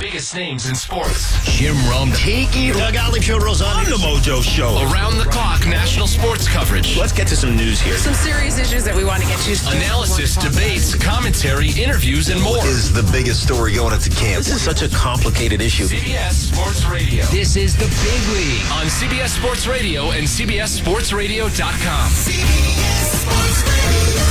biggest names in sports. Jim Rome, Tiki, Doug Gottlieb Show rolls on the Mojo Show. Around the clock national sports coverage. Let's get to some news here. Some serious issues that we want to get to. Analysis, debates, commentary, interviews, and more. What is the biggest story going into camp? This is such a complicated issue. CBS Sports Radio. This is the big league. On CBS Sports Radio and CBSSportsRadio.com. CBS Sports Radio.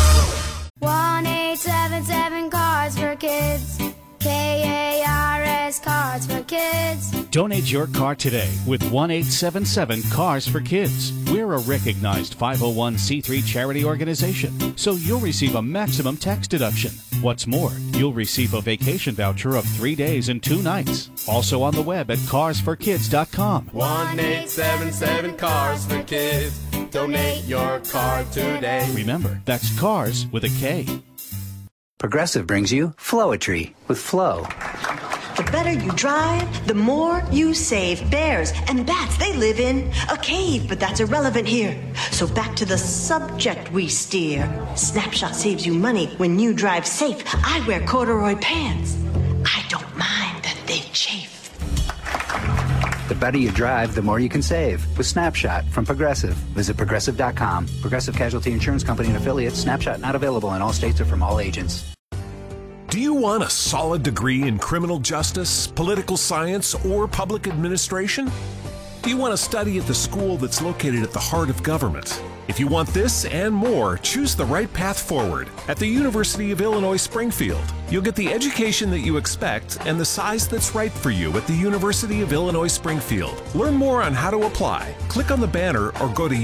1-877 Cards for Kids. KARS Cards for Kids. Donate your car today with 1-877 Cars for Kids. We're a recognized 501c3 charity organization, so you'll receive a maximum tax deduction. What's more, you'll receive a vacation voucher of 3 days and 2 nights. Also on the web at carsforkids.com. 1-877 Cars for Kids. Donate your car today. Remember, that's Cars with a K. Progressive brings you Flowetry with Flow. The better you drive, the more you save. Bears and bats, they live in a cave, but that's irrelevant here. So back to the subject we steer. Snapshot saves you money when you drive safe. I wear corduroy pants. I don't mind that they chafe. The better you drive, the more you can save with Snapshot from Progressive. Visit Progressive.com. Progressive Casualty Insurance Company and affiliates. Snapshot not available in all states or from all agents. Do you want a solid degree in criminal justice, political science, or public administration? Do you want to study at the school that's located at the heart of government? If you want this and more, choose the right path forward at the University of Illinois Springfield. You'll get the education that you expect and the size that's right for you at the University of Illinois Springfield. Learn more on how to apply. Click on the banner or go to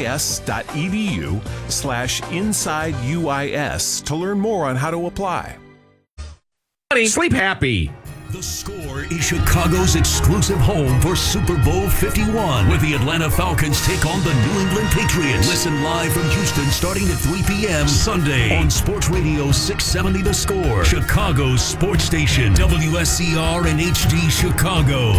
uis.edu/InsideUIS to learn more on how to apply. Sleep happy. The Score is Chicago's exclusive home for Super Bowl 51, where the Atlanta Falcons take on the New England Patriots. Listen live from Houston starting at 3 p.m. Sunday on Sports Radio 670 The Score, Chicago's sports station, WSCR and HD Chicago,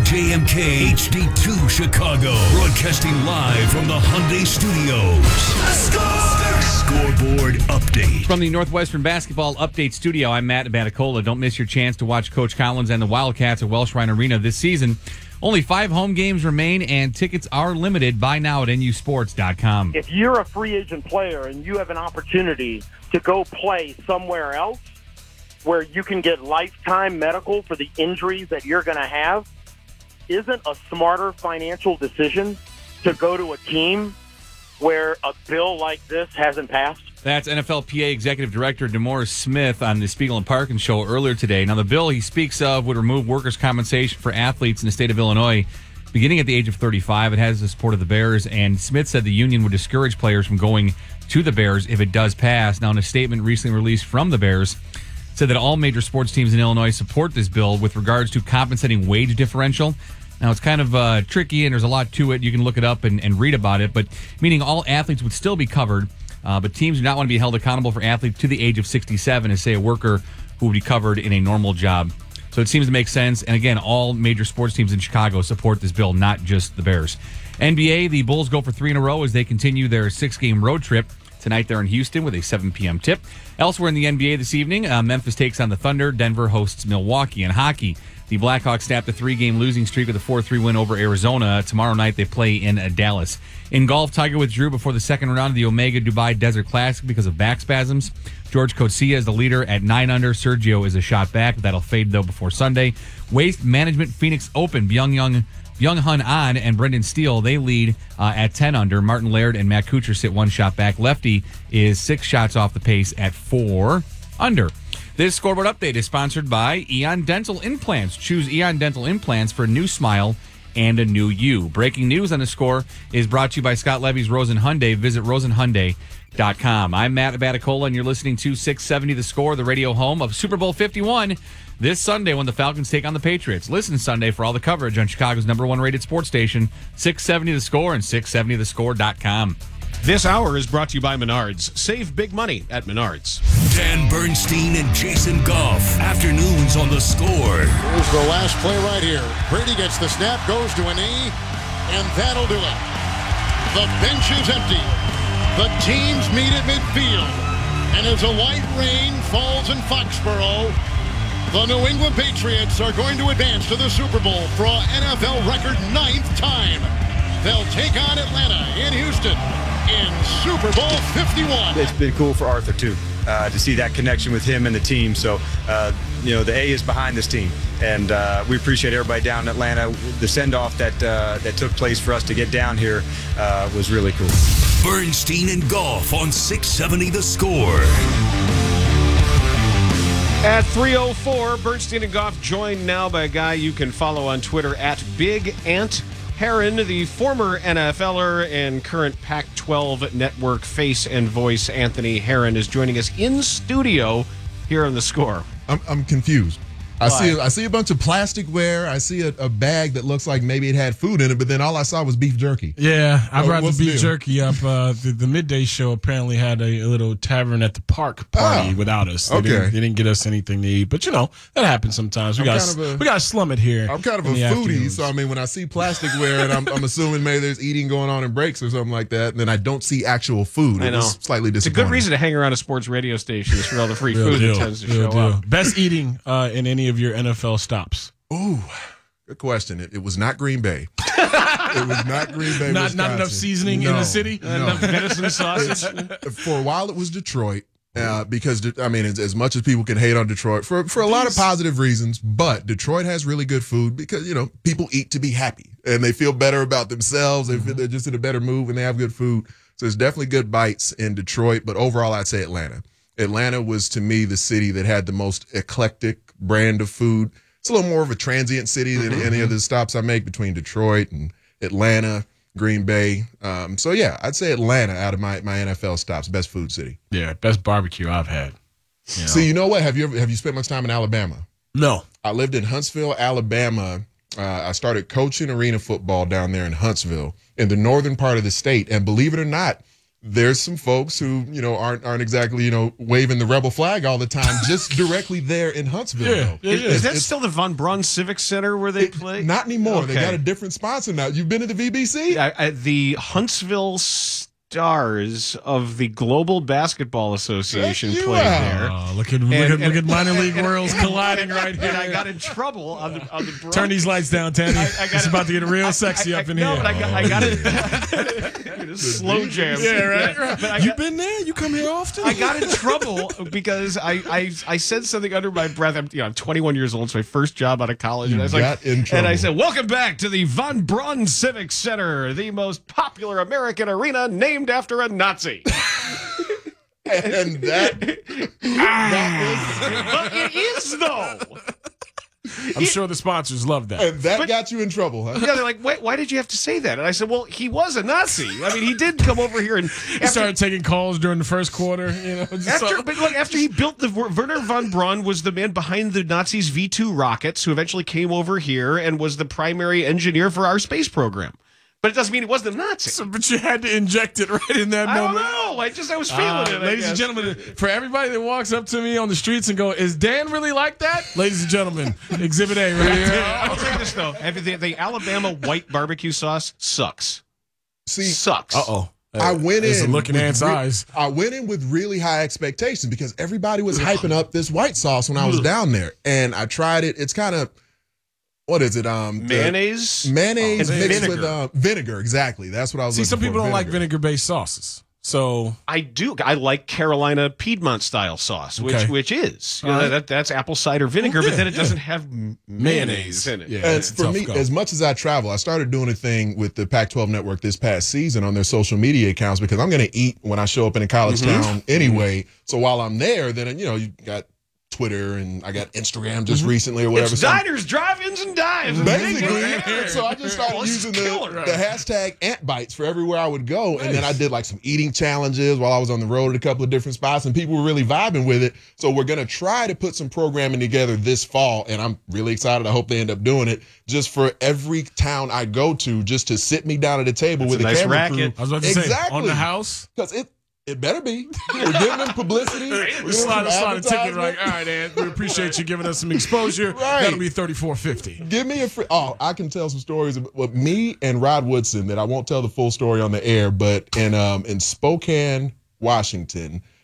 WJMK HD2 Chicago, broadcasting live from the Hyundai Studios. The Score! Scoreboard update. From the Northwestern Basketball Update Studio, I'm Matt Batacola. Don't miss your chance to watch Coach Collins and the Wildcats at Welsh Ryan Arena this season. Only 5 home games remain, and tickets are limited. Buy now at NUSports.com. If you're a free agent player and you have an opportunity to go play somewhere else where you can get lifetime medical for the injuries that you're going to have, isn't a smarter financial decision to go to a team where a bill like this hasn't passed? That's NFLPA Executive Director DeMaurice Smith on the Spiegel and Parkin show earlier today. Now, the bill he speaks of would remove workers' compensation for athletes in the state of Illinois beginning at the age of 35. It has the support of the Bears, and Smith said the union would discourage players from going to the Bears if it does pass. Now, in a statement recently released from the Bears, said that all major sports teams in Illinois support this bill with regards to compensating wage differential. Now, it's kind of tricky, and there's a lot to it. You can look it up and read about it, but meaning all athletes would still be covered, but teams do not want to be held accountable for athletes to the age of 67 as, say, a worker who would be covered in a normal job. So it seems to make sense. And again, all major sports teams in Chicago support this bill, not just the Bears. NBA, the Bulls go for 3 in a row as they continue their 6-game road trip. Tonight they're in Houston with a 7 p.m. tip. Elsewhere in the NBA this evening, Memphis takes on the Thunder. Denver hosts Milwaukee. In hockey, the Blackhawks snapped a 3-game losing streak with a 4-3 win over Arizona. Tomorrow night they play in Dallas. In golf, Tiger withdrew before the second round of the Omega Dubai Desert Classic because of back spasms. George Coetzee is the leader at 9 under. Sergio is a shot back. That'll fade, though, before Sunday. Waste Management Phoenix Open. Byung-Hun An and Brendan Steele, they lead at 10 under. Martin Laird and Matt Kuchar sit 1 shot back. Lefty is 6 shots off the pace at 4 under. This scoreboard update is sponsored by Eon Dental Implants. Choose Eon Dental Implants for a new smile and a new you. Breaking news on the Score is brought to you by Scott Levy's Rosen Hyundai. Visit rosenhyundai.com. I'm Matt Batacola, and you're listening to 670 The Score, the radio home of Super Bowl 51, this Sunday when the Falcons take on the Patriots. Listen Sunday for all the coverage on Chicago's #1 rated sports station, 670 The Score and 670thescore.com. This hour is brought to you by Menards. Save big money at Menards. Dan Bernstein and Jason Goff. Afternoons on The Score. Here's the last play right here. Brady gets the snap, goes to a knee, and that'll do it. The bench is empty. The teams meet at midfield. And as a light rain falls in Foxborough, The New England Patriots are going to advance to the Super Bowl for an NFL record 9th time. They'll take on Atlanta in Houston in Super Bowl 51. It's been cool for Arthur, too, to see that connection with him and the team. So, the A is behind this team. And we appreciate everybody down in Atlanta. The send-off that took place for us to get down here was really cool. Bernstein and Goff on 670 The Score. At 3:04, Bernstein and Goff joined now by a guy you can follow on Twitter at Big Ant Herron, the former NFLer and current Pac-12 network face and voice. Anthony Herron is joining us in studio here on The Score. I'm confused. I see a bunch of plasticware. I see a bag that looks like maybe it had food in it, but then all I saw was beef jerky. Yeah, I brought the beef jerky up. The midday show apparently had a little tavern at the park party without us. They didn't get us anything to eat, but that happens sometimes. We got to slum it here. I'm kind of a foodie, so I mean, when I see plasticware, and I'm assuming maybe there's eating going on in breaks or something like that, and then I don't see actual food. I know. It's slightly disappointing. It's a good reason to hang around a sports radio station is for all the free food that tends to show up. Best eating in any of your NFL stops? Ooh, good question. It was not Green Bay. It was not Green Bay. Not enough seasoning in the city? No. Enough venison sausage? For a while, it was Detroit. Because, I mean, as much as people can hate on Detroit for a lot of positive reasons, but Detroit has really good food because, people eat to be happy and they feel better about themselves. They're just in a better mood when they have good food. So there's definitely good bites in Detroit, but overall, I'd say Atlanta. Atlanta was, to me, the city that had the most eclectic brand of food. It's a little more of a transient city than any of the stops I make between Detroit and Atlanta, Green Bay. I'd say Atlanta out of my NFL stops, best food city. Yeah, best barbecue I've had. So you know what? Have you spent much time in Alabama? No. I lived in Huntsville, Alabama. I started coaching arena football down there in Huntsville in the northern part of the state. And believe it or not, there's some folks who, aren't exactly, waving the rebel flag all the time, just directly there in Huntsville. Yeah. Is that still the Von Braun Civic Center where they play? Not anymore. Okay. They got a different sponsor now. You've been to the VBC? The Huntsville Stars of the Global Basketball Association played there. Oh, look at minor league worlds colliding right here. And I got in trouble on the Turn these lights down, Tanny. It's about to get real sexy up in here. No, but I got it. Slow jam. Yeah, right. But you been there? You come here often? I got in trouble because I said something under my breath. I'm 21 years old. It's my first job out of college. And I was and I said, "Welcome back to the Von Braun Civic Center, the most popular American arena named after a Nazi." And that but it is though. I'm sure the sponsors love that. And that got you in trouble, huh? Yeah, they're like, "Wait, why did you have to say that?" And I said, "Well, he was a Nazi. I mean, he did come over here and he started taking calls during the first quarter. After he built the Werner von Braun was the man behind the Nazis' V-2 rockets, who eventually came over here and was the primary engineer for our space program. But it doesn't mean he wasn't a Nazi. But you had to inject it right in that moment. I don't know. I was feeling it. Ladies and gentlemen, for everybody that walks up to me on the streets and go, "Is Dan really like that?" Ladies and gentlemen, Exhibit A right there. I'll say this, though. The Alabama white barbecue sauce sucks. Sucks. Uh-oh. I went in look in Ant's eyes. I went in with really high expectations because everybody was hyping up this white sauce when I was down there. And I tried it. It's kind of... What is it? Mayonnaise? Mayonnaise mixed vinegar. With vinegar, exactly. That's what I was looking for. See, some people don't like vinegar-based sauces. So I do. I like Carolina Piedmont style sauce, which is that's apple cider vinegar, but then it doesn't have mayonnaise in it. Yeah, and for me, as much as I travel, I started doing a thing with the Pac-12 Network this past season on their social media accounts because I'm going to eat when I show up in a college town anyway. So while I'm there, then you got Twitter and I got Instagram just recently or whatever. It's diners, drive-ins, and dives. Basically. So I just started using the hashtag Ant Bites for everywhere I would go. Nice. And then I did like some eating challenges while I was on the road at a couple of different spots and people were really vibing with it. So we're going to try to put some programming together this fall. And I'm really excited. I hope they end up doing it just for every town I go to, just to sit me down at a table with a nice camera racket. crew. I was about to say, on the house? Because it better be. We're giving them publicity. We slide a ticket like, all right, Ed, we appreciate you giving us some exposure. Right. That'll be $34.50. Give me a free. Oh, I can tell some stories with me and Rod Woodson that I won't tell the full story on the air, but in Spokane, Washington,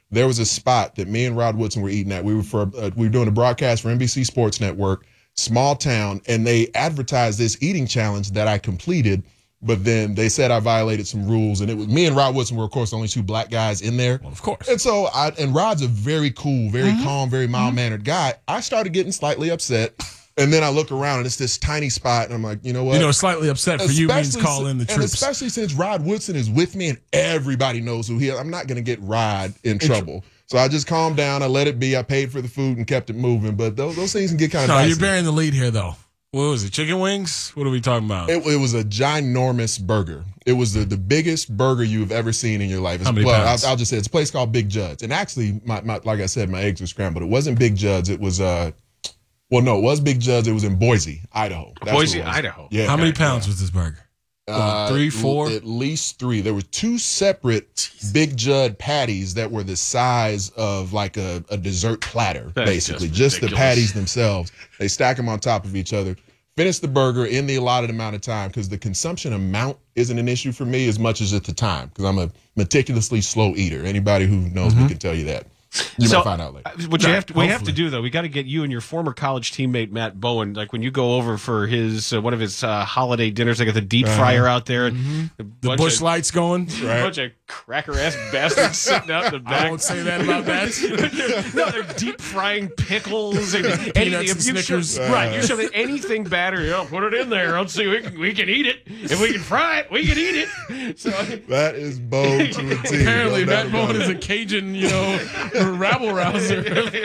there was a spot that me and Rod Woodson were eating at. We were doing a broadcast for NBC Sports Network, small town, and they advertised this eating challenge that I completed. But then they said I violated some rules, and it was me and Rod Woodson were, of course, the only two black guys in there. Well, of course. And so Rod's a very cool, very calm, very mild-mannered guy. I started getting slightly upset, and then I look around, and it's this tiny spot, and I'm like, you know what? Slightly upset for you means call in the troops. And especially since Rod Woodson is with me, and everybody knows who he is. I'm not going to get Rod in trouble. So I just calmed down. I let it be. I paid for the food and kept it moving. But those things can get kind of dicey. You're bearing the lead here, though. What was it? Chicken wings? What are we talking about? It was a ginormous burger. It was the biggest burger you've ever seen in your life. How many pounds? I'll just say it's a place called Big Judd's. And actually, my like I said, my eggs were scrambled. It wasn't Big Judd's. It was it was Big Judd's. It was in Boise, Idaho. Boise, Idaho. Yeah. How many pounds was this burger? 3, 4? At least 3. There were 2 separate Big Judd patties that were the size of like a dessert platter, basically. Just the patties themselves. They stack them on top of each other. Finish the burger in the allotted amount of time because the consumption amount isn't an issue for me as much as it's the time because I'm a meticulously slow eater. Anybody who knows me can tell you that. You might find out later. What we have to do, though, we got to get you and your former college teammate, Matt Bowen, like when you go over for his one of his holiday dinners, they got the deep fryer out there. And the bush lights going. A bunch of cracker-ass bastards sitting out in the back. I won't say that about that. No, they're deep frying pickles and peanuts and Snickers. You show anything batter, put it in there. Let's see, we can eat it. If we can fry it, we can eat it. So that is Bowen to a T. Apparently, Matt Bowen is a Cajun, rabble rouser.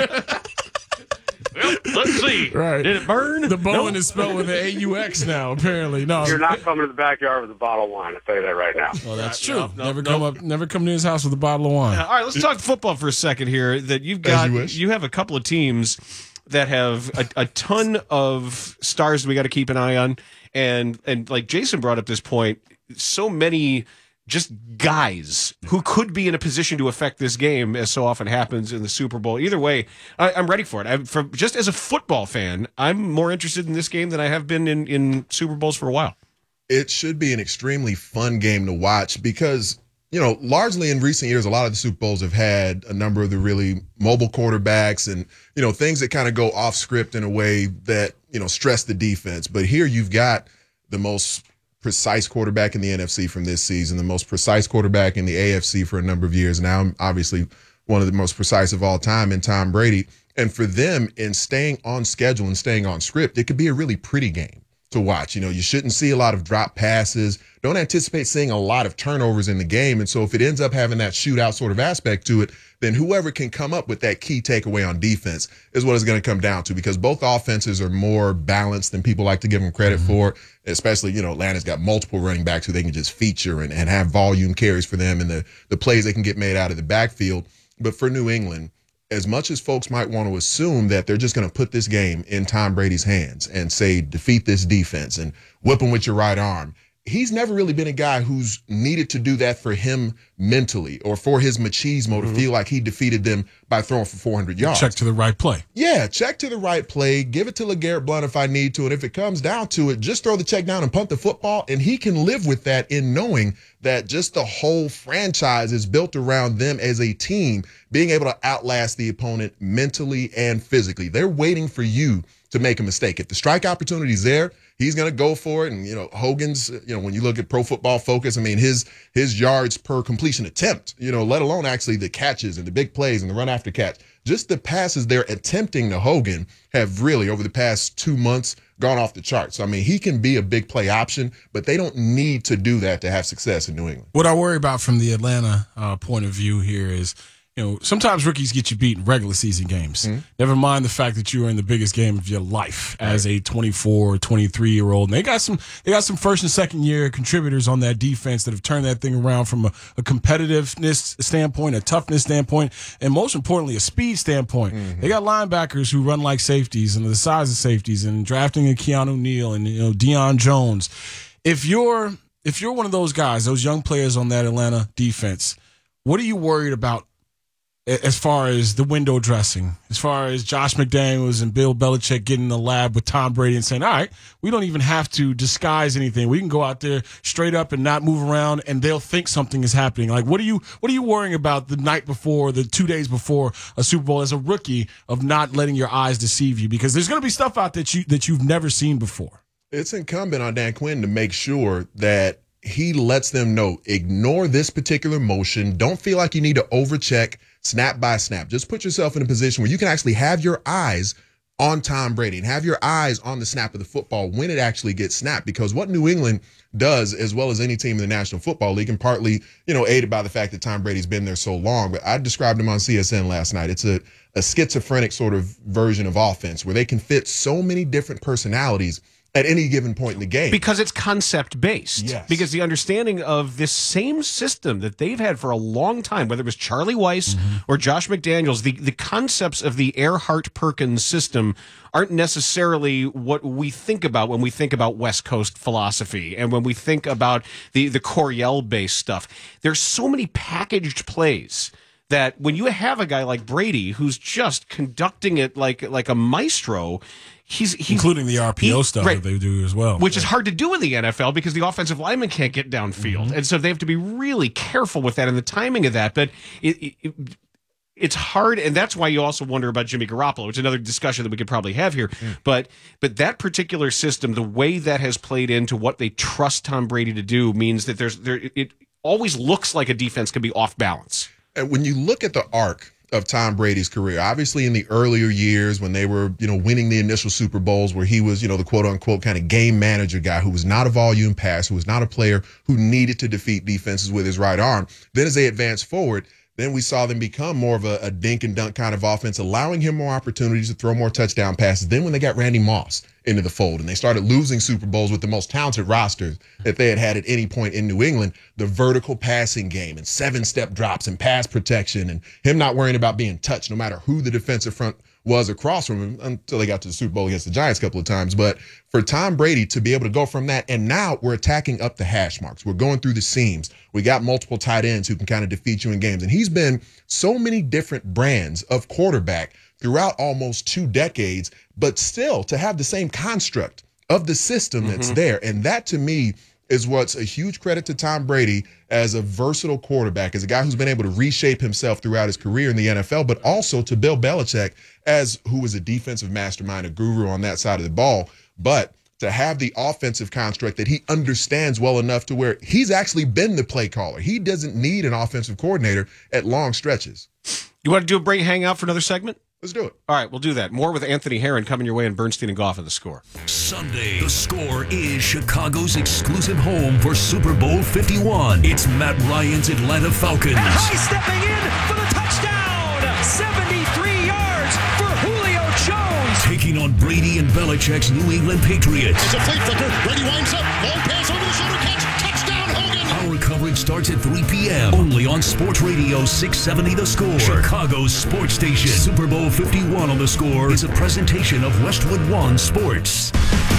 Well, let's see. Right. Did it burn? The Bowen is spelled with an A-U-X now, apparently. No. You're not coming to the backyard with a bottle of wine. I'll tell you that right now. Well, that's true. Never come to his house with a bottle of wine. All right, let's talk football for a second here. That you have a couple of teams that have a ton of stars we got to keep an eye on. And like Jason brought up this point, so many just guys who could be in a position to affect this game, as so often happens in the Super Bowl. Either way, I'm ready for it. Just as a football fan, I'm more interested in this game than I have been in Super Bowls for a while. It should be an extremely fun game to watch because, largely in recent years, a lot of the Super Bowls have had a number of the really mobile quarterbacks and, things that kind of go off script in a way that, stress the defense. But here you've got the most precise quarterback in the NFC from this season, the most precise quarterback in the AFC for a number of years. Now, obviously, one of the most precise of all time in Tom Brady. And for them, in staying on schedule and staying on script, it could be a really pretty game to watch. You shouldn't see a lot of drop passes. Don't anticipate seeing a lot of turnovers in the game. And so if it ends up having that shootout sort of aspect to it, then whoever can come up with that key takeaway on defense is what it's going to come down to because both offenses are more balanced than people like to give them credit for, especially, Atlanta's got multiple running backs who they can just feature and have volume carries for them and the plays they can get made out of the backfield. But for New England, as much as folks might want to assume that they're just going to put this game in Tom Brady's hands and say, defeat this defense and whip them with your right arm, he's never really been a guy who's needed to do that for him mentally or for his machismo to feel like he defeated them by throwing for 400 yards. Check to the right play. Yeah, check to the right play. Give it to LeGarrette Blount if I need to. And if it comes down to it, just throw the check down and punt the football. And he can live with that in knowing that just the whole franchise is built around them as a team being able to outlast the opponent mentally and physically. They're waiting for you to make a mistake. If the strike opportunity's there, he's going to go for it. And, Hogan's, when you look at Pro Football Focus, his yards per completion attempt, let alone actually the catches and the big plays and the run after catch. Just the passes they're attempting to Hogan have really, over the past 2 months, gone off the charts. He can be a big play option, but they don't need to do that to have success in New England. What I worry about from the Atlanta point of view here is, sometimes rookies get you beat in regular season games. Never mind the fact that you were in the biggest game of your life as a 24 or 23-year-old. And they got some first and second year contributors on that defense that have turned that thing around from a competitiveness standpoint, a toughness standpoint, and most importantly, a speed standpoint. They got linebackers who run like safeties and the size of safeties and drafting a Keanu Neal and Deion Jones. If you're one of those guys, those young players on that Atlanta defense, what are you worried about as far as the window dressing, as far as Josh McDaniels and Bill Belichick getting in the lab with Tom Brady and saying, all right, we don't even have to disguise anything. We can go out there straight up and not move around, and they'll think something is happening. Like, what are you worrying about the night before, the 2 days before a Super Bowl as a rookie of not letting your eyes deceive you? Because there's going to be stuff out that you've never seen before. It's incumbent on Dan Quinn to make sure that he lets them know, ignore this particular motion. Don't feel like you need to overcheck snap by snap. Just put yourself in a position where you can actually have your eyes on Tom Brady and have your eyes on the snap of the football when it actually gets snapped. Because what New England does, as well as any team in the National Football League, and partly, aided by the fact that Tom Brady's been there so long, but I described him on CSN last night. It's a schizophrenic sort of version of offense where they can fit so many different personalities at any given point in the game. Because it's concept-based. Yes. Because the understanding of this same system that they've had for a long time, whether it was Charlie Weiss or Josh McDaniels, the concepts of the Erhardt-Perkins system aren't necessarily what we think about when we think about West Coast philosophy and when we think about the Coryell-based stuff. There's so many packaged plays that when you have a guy like Brady who's just conducting it like a maestro, he's including the RPO stuff that they do as well, which is hard to do in the NFL because the offensive lineman can't get downfield, and so they have to be really careful with that and the timing of that. But it's hard, and that's why you also wonder about Jimmy Garoppolo, which is another discussion that we could probably have here. But that particular system, the way that has played into what they trust Tom Brady to do, means that it always looks like a defense can be off balance. And when you look at the arc of Tom Brady's career, obviously in the earlier years when they were, winning the initial Super Bowls where he was, the quote unquote kind of game manager guy who was not a volume passer, who was not a player who needed to defeat defenses with his right arm. Then as they advanced forward, then we saw them become more of a dink and dunk kind of offense, allowing him more opportunities to throw more touchdown passes. Then when they got Randy Moss into the fold and they started losing Super Bowls with the most talented rosters that they had at any point in New England, the vertical passing game and 7-step drops and pass protection and him not worrying about being touched no matter who the defensive front was across from him until they got to the Super Bowl against the Giants a couple of times. But for Tom Brady to be able to go from that, and now we're attacking up the hash marks. We're going through the seams. We got multiple tight ends who can kind of defeat you in games. And he's been so many different brands of quarterback throughout almost 2 decades, but still to have the same construct of the system that's there. And that to me is what's a huge credit to Tom Brady as a versatile quarterback, as a guy who's been able to reshape himself throughout his career in the NFL, but also to Bill Belichick who was a defensive mastermind, a guru on that side of the ball. But to have the offensive construct that he understands well enough to where he's actually been the play caller. He doesn't need an offensive coordinator at long stretches. You want to do a break, hang out for another segment? Let's do it. All right, we'll do that. More with Anthony Herron coming your way in Bernstein and Goff of The Score. Sunday, The Score is Chicago's exclusive home for Super Bowl 51. It's Matt Ryan's Atlanta Falcons. And High stepping in for the touchdown. 73 yards for Julio Jones. Taking on Brady and Belichick's New England Patriots. It's a flea flicker. Brady winds up. Long pass over the shoulder catch. Touchdown, Hogan. Our coverage starts at 3 p.m. only on Sports Radio 670 The Score, Chicago's sports station. Super Bowl 51 on The Score is a presentation of Westwood One Sports.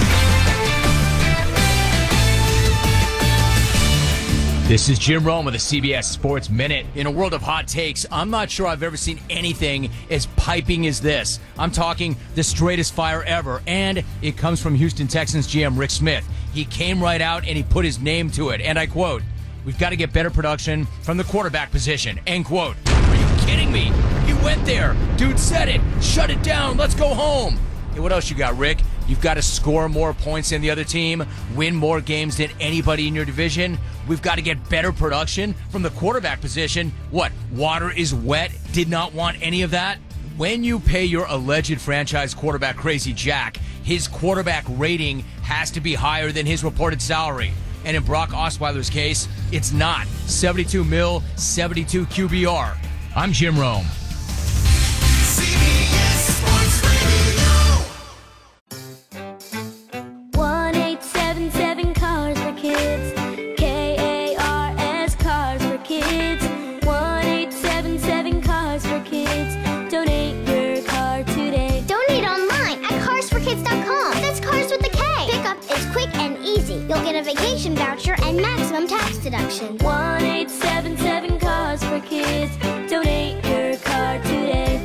This is Jim Rome with the CBS Sports Minute. In a world of hot takes, I'm not sure I've ever seen anything as piping as this. I'm talking the straightest fire ever, and it comes from Houston Texans GM Rick Smith. He came right out and he put his name to it, and I quote, "We've got to get better production from the quarterback position," end quote. Are you kidding me? He went there. Dude said it. Shut it down. Let's go home. Hey, what else you got, Rick? You've got to score more points than the other team, win more games than anybody in your division. We've got to get better production from the quarterback position. What, water is wet? Did not want any of that? When you pay your alleged franchise quarterback Crazy Jack, his quarterback rating has to be higher than his reported salary. And in Brock Osweiler's case, it's not. 72 mil, 72 QBR. I'm Jim Rome. CBS Sports Radio. 1-877 Cars for Kids. KARS Cars for Kids. 1-877 Cars for Kids. Donate your car today. Donate online at carsforkids.com. That's cars with a K. Pickup is quick and easy. You'll get a vacation voucher and maximum tax deduction. 1-877 Cars for Kids. Donate your car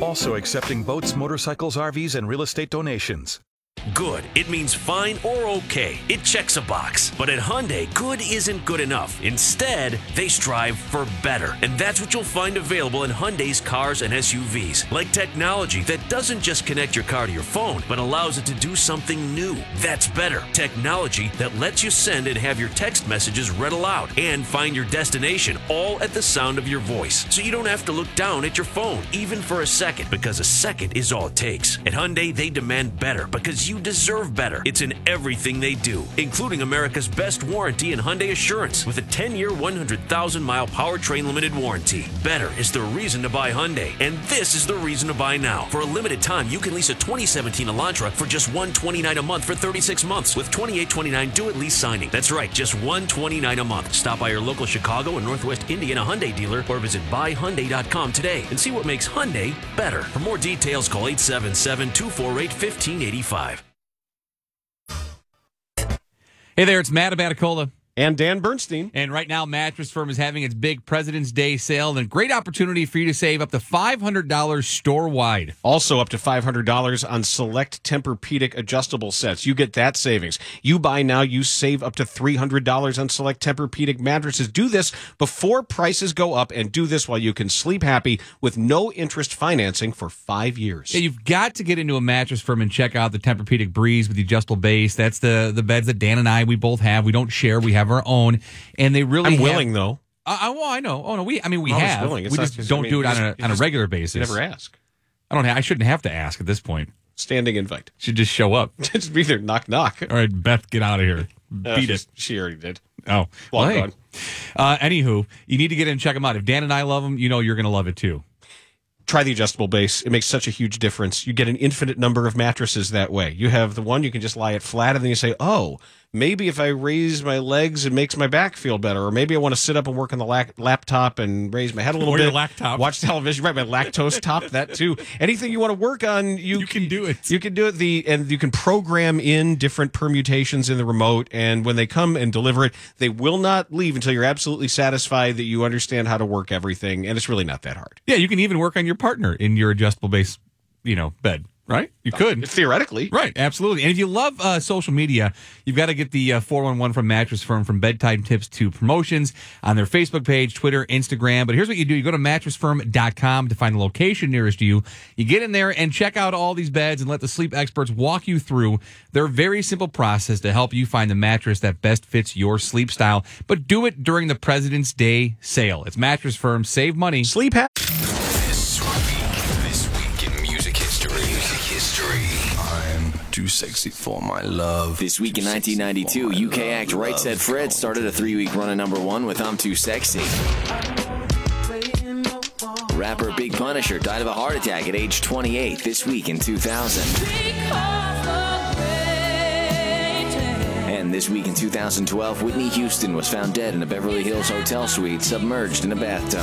Also accepting boats, motorcycles, RVs, and real estate donations. Good. It means fine or okay. It checks a box. But at Hyundai, good isn't good enough. Instead, they strive for better. And that's what you'll find available in Hyundai's cars and SUVs. Like technology that doesn't just connect your car to your phone, but allows it to do something new. That's better. Technology that lets you send and have your text messages read aloud and find your destination all at the sound of your voice. So you don't have to look down at your phone, even for a second, because a second is all it takes. At Hyundai, they demand better because you deserve better. It's in everything they do, including America's best warranty and Hyundai Assurance with a 10-year, 100,000-mile powertrain limited warranty. Better is the reason to buy Hyundai, and this is the reason to buy now. For a limited time, you can lease a 2017 Elantra for just $129 a month for 36 months with $28.29 due at lease signing. That's right, just $129 a month. Stop by your local Chicago and Northwest Indiana Hyundai dealer or visit buyhyundai.com today and see what makes Hyundai better. For more details, call 877-248-1585. Hey there, it's Matt Abaticola. And Dan Bernstein. And right now, Mattress Firm is having its big President's Day sale, and a great opportunity for you to save up to $500 store-wide. Also up to $500 on select Tempur-Pedic adjustable sets. You get that savings. You buy now, you save up to $300 on select Tempur-Pedic mattresses. Do this before prices go up, and do this while you can sleep happy with no interest financing for 5 years. Yeah, you've got to get into a Mattress Firm and check out the Tempur-Pedic Breeze with the adjustable base. That's the beds that Dan and I, we both have. We don't share. We have our own, and they really I'm willing though. Well, I know. Oh no, we have. Willing. We just don't do it on a regular basis. You never ask. I shouldn't have to ask at this point. Standing invite. Should just show up. Just be there. Knock knock. All right, Beth, get out of here. Beat it. She already did. Oh, well, hey. Anywho, you need to get in and check them out. If Dan and I love them, you know you're going to love it too. Try the adjustable base. It makes such a huge difference. You get an infinite number of mattresses that way. You have the one you can just lie it flat, and then you say, oh, maybe if I raise my legs, it makes my back feel better. Or maybe I want to sit up and work on the laptop and raise my head a little bit. Your laptop. Watch television. Right, my lactose top, that too. Anything you want to work on, you can do it. You can do it. And you can program in different permutations in the remote. And when they come and deliver it, they will not leave until you're absolutely satisfied that you understand how to work everything. And it's really not that hard. Yeah, you can even work on your partner in your adjustable base, bed. Right? You could. Theoretically. Right, absolutely. And if you love social media, you've got to get the 411 from Mattress Firm, from bedtime tips to promotions on their Facebook page, Twitter, Instagram. But here's what you do. You go to mattressfirm.com to find the location nearest you. You get in there and check out all these beds and let the sleep experts walk you through their very simple process to help you find the mattress that best fits your sleep style. But do it during the President's Day sale. It's Mattress Firm. Save money. Sleep happy. I'm too sexy for my love. This week in 1992, UK act Right Said Fred started a 3-week run at #1 with I'm Too Sexy. Rapper Big Punisher died of a heart attack at age 28 this week in 2000. And this week in 2012, Whitney Houston was found dead in a Beverly Hills hotel suite, submerged in a bathtub.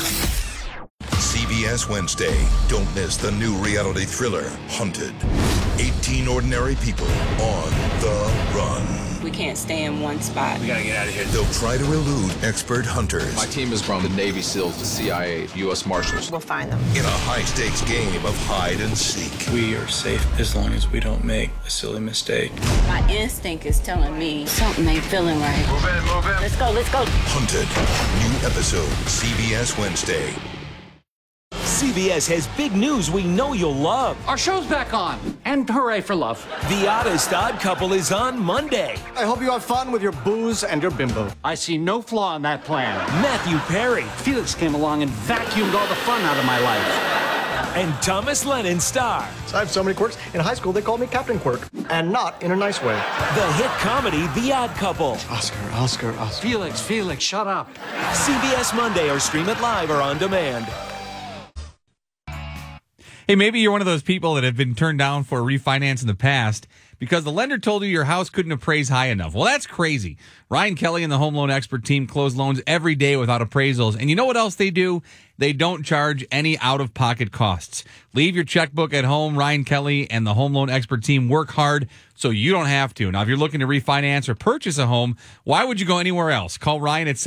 CBS Wednesday. Don't miss the new reality thriller, Hunted. 18 ordinary people on the run. We can't stay in one spot. We gotta get out of here. They'll try to elude expert hunters. My team is from the Navy SEALs, the CIA, U.S. Marshals. We'll find them. In a high-stakes game of hide and seek. We are safe as long as we don't make a silly mistake. My instinct is telling me something ain't feeling right. Move in, move in. Let's go, let's go. Hunted. New episode, CBS Wednesday. CBS has big news we know you'll love. Our show's back on, and hooray for love. The Oddest Odd Couple is on Monday. I hope you have fun with your booze and your bimbo. I see no flaw in that plan. Matthew Perry. Felix came along and vacuumed all the fun out of my life. And Thomas Lennon star. I have so many quirks. In high school, they called me Captain Quirk, and not in a nice way. The hit comedy, The Odd Couple. Oscar. Felix, shut up. CBS Monday, or stream it live or on demand. Hey, maybe you're one of those people that have been turned down for a refinance in the past, because the lender told you your house couldn't appraise high enough. Well, that's crazy. Ryan Kelly and the Home Loan Expert team close loans every day without appraisals. And you know what else they do? They don't charge any out-of-pocket costs. Leave your checkbook at home. Ryan Kelly and the Home Loan Expert team work hard so you don't have to. Now, if you're looking to refinance or purchase a home, why would you go anywhere else? Call Ryan at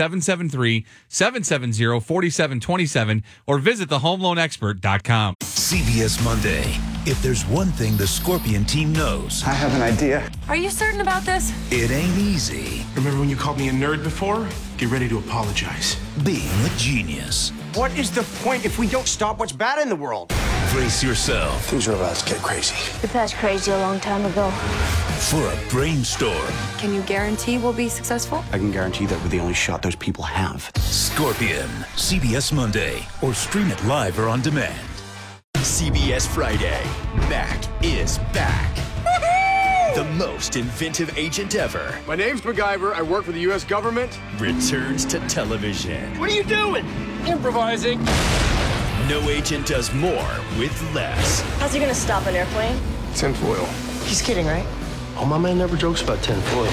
773-770-4727 or visit thehomeloanexpert.com. CBS Monday. If there's one thing the Scorpion team knows, I have an idea. Are you certain about this? it ain't easy Remember when you called me a nerd before? Get ready to apologize. being a genius. What is the point if we don't stop what's bad in the world? Brace yourself Things are about to get crazy. We passed crazy a long time ago. for a brainstorm. Can you guarantee we'll be successful? I can guarantee that we're the only shot those people have. Scorpion, CBS Monday, or stream it live or on demand. CBS Friday. Mac is back. The most inventive agent ever My name's MacGyver. I work for the U.S. government. returns to television. What are you doing? Improvising. No agent does more with less. How's he gonna stop an airplane? Tinfoil. He's kidding, right? Oh, my man never jokes about tinfoil.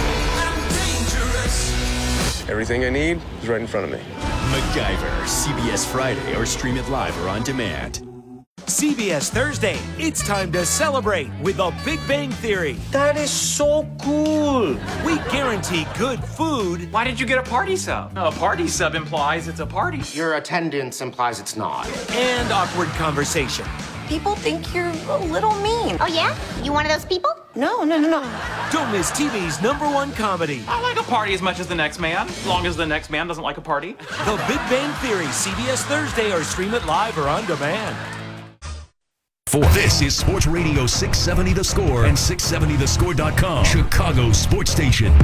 Everything I need is right in front of me. MacGyver, CBS Friday, or stream it live or on demand. CBS Thursday, it's time to celebrate with The Big Bang Theory. That is so cool. We guarantee good food. Why did you get a party sub? A party sub implies it's a party. Your attendance implies it's not. And awkward conversation. People think you're a little mean. Oh, yeah? You one of those people? No. Don't miss TV's #1 comedy. I like a party as much as the next man, as long as the next man doesn't like a party. The Big Bang Theory, CBS Thursday, or stream it live or on demand. This is Sports Radio 670 The Score and 670thescore.com, Chicago sports station.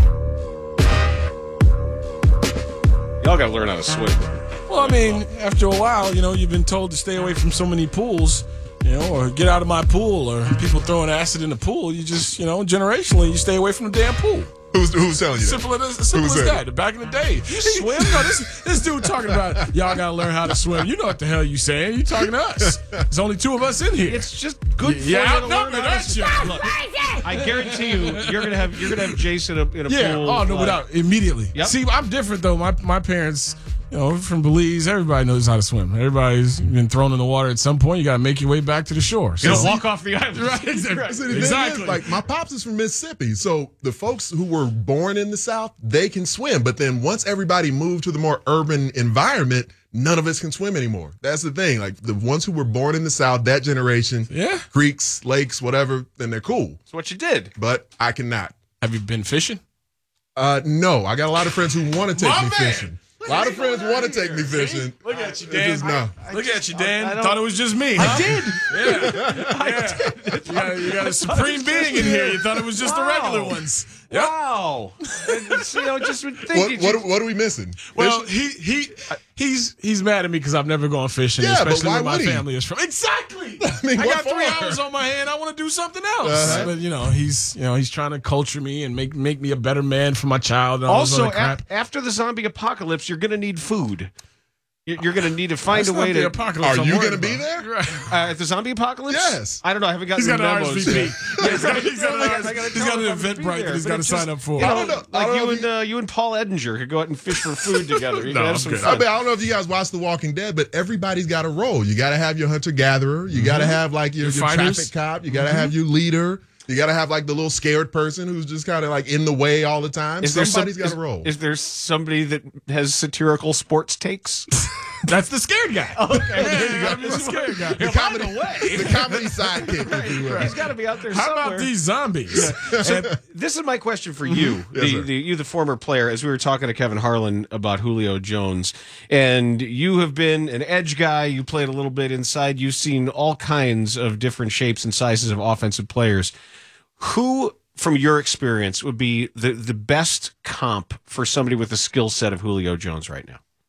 Y'all got to learn how to swim. Well, I mean, after a while, you've been told to stay away from so many pools, or get out of my pool, or people throwing acid in the pool. You just, generationally, you stay away from the damn pool. Who's telling you Simple as that. Back in the day. You swim? No, this dude talking about, y'all got to learn how to swim. You know what the hell you saying. You talking to us. There's only two of us in here. It's just good for you to learn how to swim. Look, I guarantee you, you're gonna have Jason in a pool. Oh, no, without immediately. Yep. See, I'm different, though. My parents... from Belize, everybody knows how to swim. Everybody's been thrown in the water at some point. You got to make your way back to the shore. You don't walk off the island. Right, exactly. Like, my pops is from Mississippi, so the folks who were born in the South, they can swim. But then once everybody moved to the more urban environment, none of us can swim anymore. That's the thing. Like, the ones who were born in the South, that generation, creeks, lakes, whatever, then they're cool. That's what you did. But I cannot. Have you been fishing? No. I got a lot of friends who want to take me fishing. A lot of friends want to take me fishing. Look at you, Dan. Look at you, Dan. I Thought it was just me. I did. Yeah. You got a supreme being in here. You thought it was just the regular ones. Yep. Wow. Just thinking. What are we missing? Well, he's mad at me because I've never gone fishing, especially where my family is from. Exactly. I got 3 hours on my hand. I want to do something else. But he's trying to culture me and make me a better man for my child. And all also, this other crap. after the zombie apocalypse, you're going to need food. You're going to need to find a way to. Are you going to be there at the zombie apocalypse? Yes. I don't know. I haven't gotten the memos. RSVP. He's got an Eventbrite that he's got to sign up for. I don't know. Like you and Paul Edinger could go out and fish for food together. You can have some fun. I don't know if you guys watch The Walking Dead, but everybody's got a role. You got to have your hunter-gatherer. You got to have like your traffic cop. You got to have your leader. You got to have like the little scared person who's just kind of like in the way all the time. Somebody's got a role. Is there somebody that has satirical sports takes? That's the scared guy. Okay, there you go. The scared guy. The comedy sidekick, if you will. He's got to be out there somewhere. How about these zombies? So this is my question for you, the former player, as we were talking to Kevin Harlan about Julio Jones. And you have been an edge guy. You played a little bit inside. You've seen all kinds of different shapes and sizes of offensive players. Who, from your experience, would be the best comp for somebody with the skill set of Julio Jones right now?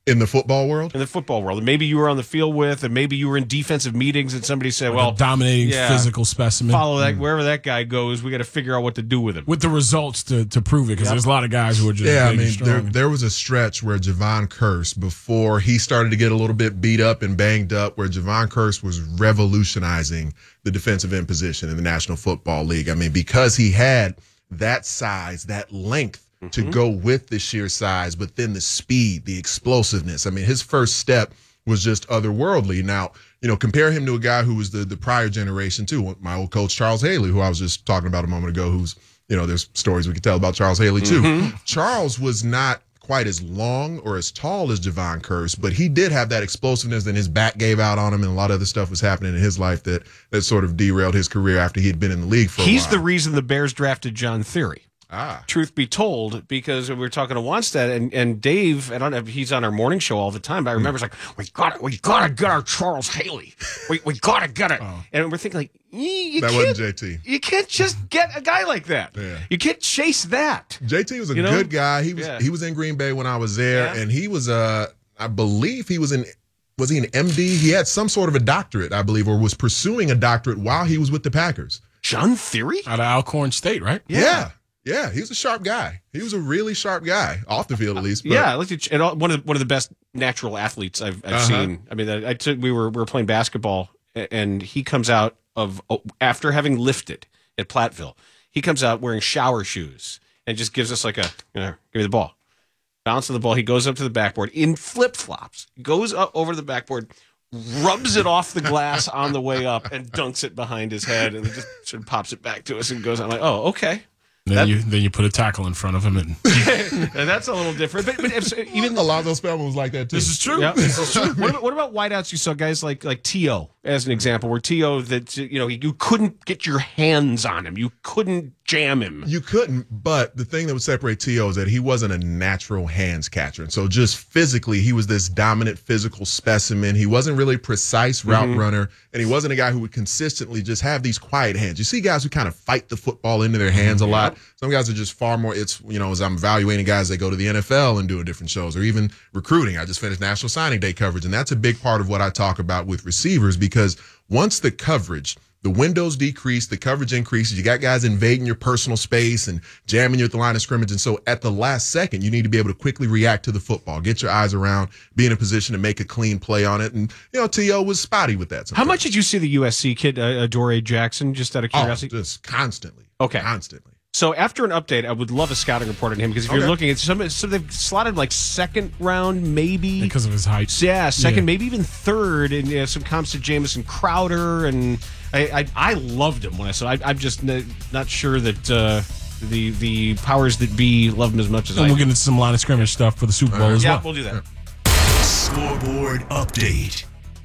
In the football world? In the football world. And maybe you were on the field with, and maybe you were in defensive meetings, and somebody said, a dominating physical specimen. Follow that. Wherever that guy goes, we got to figure out what to do with him. With the results to prove it, because there's a lot of guys who are just big and strong. There was a stretch where Javon Kearse, before he started to get a little bit beat up and banged up, where Javon Kearse was revolutionizing the defensive end position in the National Football League. I mean, because he had that size, that length, to go with the sheer size, but then the speed, the explosiveness. I mean, his first step was just otherworldly. Now, compare him to a guy who was the prior generation too. My old coach, Charles Haley, who I was just talking about a moment ago, who's, there's stories we could tell about Charles Haley too. Charles was not quite as long or as tall as Javon Kearse, but he did have that explosiveness, and his back gave out on him, and a lot of other stuff was happening in his life that sort of derailed his career after he had been in the league for a while. He's the reason the Bears drafted John Theory. Truth be told, because we were talking to Wanstead and Dave, I don't know if he's on our morning show all the time, but I remember it's like, we gotta get our Charles Haley. We gotta get it. And we're thinking like, that wasn't JT. You can't just get a guy like that. Yeah. You can't chase that. JT was a good guy. He was in Green Bay when I was there, and he was I believe he was he an MD? He had some sort of a doctorate, I believe, or was pursuing a doctorate while he was with the Packers. John Theory? Out of Alcorn State, right? Yeah, he was a sharp guy. He was a really sharp guy, off the field at least. But. And one of the best natural athletes I've seen. I mean, we were playing basketball, and he comes out after having lifted at Platteville. He comes out wearing shower shoes and just gives us like give me the ball. Bouncing the ball, he goes up to the backboard in flip flops. Goes up over the backboard, rubs it off the glass on the way up, and dunks it behind his head, and just sort of pops it back to us and goes. I'm like, oh, okay. Then you put a tackle in front of him, and that's a little different. But even Alonzo Spellman was like that too. This is true. Yeah, this is true. What about wideouts? You saw guys like T.O. as an example, where T.O. that you couldn't get your hands on him, you couldn't jam him. You couldn't. But the thing that would separate T.O. is that he wasn't a natural hands catcher, and so just physically, he was this dominant physical specimen. He wasn't really precise route runner, and he wasn't a guy who would consistently just have these quiet hands. You see guys who kind of fight the football into their hands a lot. Some guys are just far more, as I'm evaluating guys that go to the NFL and doing different shows, or even recruiting. I just finished National Signing Day coverage, and that's a big part of what I talk about with receivers, because once the windows decrease, the coverage increases, you got guys invading your personal space and jamming you at the line of scrimmage, and so at the last second, you need to be able to quickly react to the football, get your eyes around, be in a position to make a clean play on it, and, T.O. was spotty with that sometimes. How much did you see the USC kid, Adoree Jackson, just out of curiosity? Just constantly. Okay. Constantly. So after an update, I would love a scouting report on him, because if you're looking at so they've slotted like second round, maybe because of his height. Yeah, second, maybe even third, and some comps to Jamison Crowder, and I loved him when I saw. I'm just not sure that the powers that be love him as much as I. We'll get into some line of scrimmage stuff for the Super Bowl as well. Yeah, we'll do that. Scoreboard update.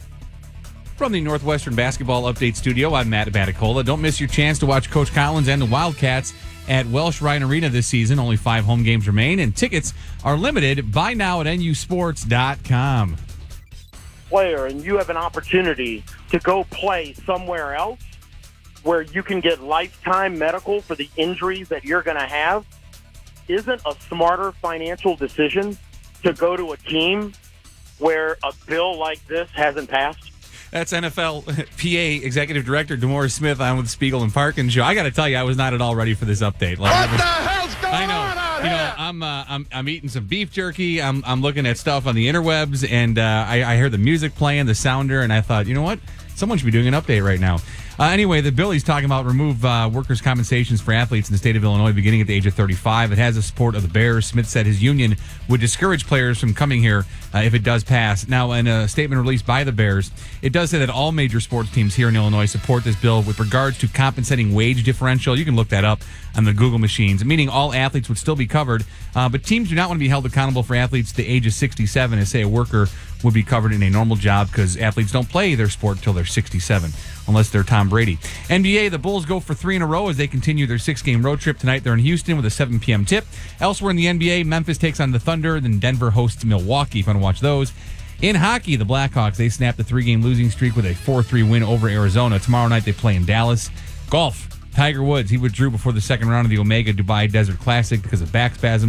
From the Northwestern Basketball Update Studio, I'm Matt Baticola. Don't miss your chance to watch Coach Collins and the Wildcats at Welsh Ryan Arena this season. Only 5 home games remain, and tickets are limited. Buy now at nusports.com. Player, and you have an opportunity to go play somewhere else where you can get lifetime medical for the injuries that you're going to have, isn't a smarter financial decision to go to a team where a bill like this hasn't passed? That's NFL PA Executive Director DeMaurice Smith on with Spiegel and Parkin show. I got to tell you, I was not at all ready for this update. What the hell's going on out here? I'm eating some beef jerky. I'm looking at stuff on the interwebs, and I heard the music playing, the sounder, and I thought, you know what? Someone should be doing an update right now. Anyway, the bill he's talking about remove workers' compensations for athletes in the state of Illinois beginning at the age of 35. It has the support of the Bears. Smith said his union would discourage players from coming here if it does pass. Now, in a statement released by the Bears, it does say that all major sports teams here in Illinois support this bill with regards to compensating wage differential. You can look that up on the Google machines, meaning all athletes would still be covered, but teams do not want to be held accountable for athletes to the age of 67, as say a worker would be covered in a normal job, because athletes don't play their sport until they're 67, unless they're Tom Brady. NBA, the Bulls go for 3 in a row as they continue their 6-game road trip. Tonight they're in Houston with a 7 p.m. tip. Elsewhere in the NBA, Memphis takes on the Thunder, then Denver hosts Milwaukee, if you want to watch those. In hockey, the Blackhawks, they snapped the 3-game losing streak with a 4-3 win over Arizona. Tomorrow night they play in Dallas. Golf, Tiger Woods, he withdrew before the second round of the Omega Dubai Desert Classic because of back spasms.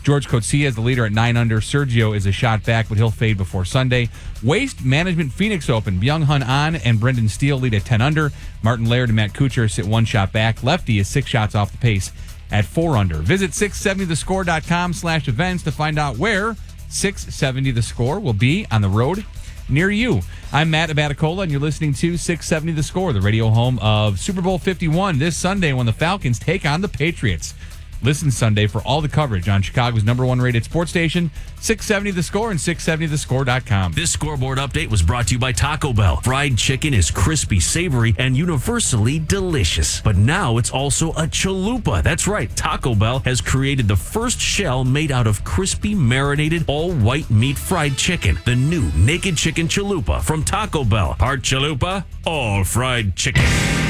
George Coetzee is the leader at 9 under. Sergio is a shot back, but he'll fade before Sunday. Waste Management Phoenix Open. Byung-Hun An and Brendan Steele lead at 10 under. Martin Laird and Matt Kuchar sit 1 shot back. Lefty is 6 shots off the pace at 4 under. Visit 670thescore.com/events to find out where 670 The Score will be on the road near you. I'm Matt Abaticola, and you're listening to 670 The Score, the radio home of Super Bowl 51 this Sunday when the Falcons take on the Patriots. Listen Sunday for all the coverage on Chicago's #1 rated sports station, 670 The Score and 670thescore.com. This scoreboard update was brought to you by Taco Bell. Fried chicken is crispy, savory, and universally delicious. But now it's also a chalupa. That's right. Taco Bell has created the first shell made out of crispy, marinated, all-white meat fried chicken. The new Naked Chicken Chalupa from Taco Bell. Part chalupa, all fried chicken.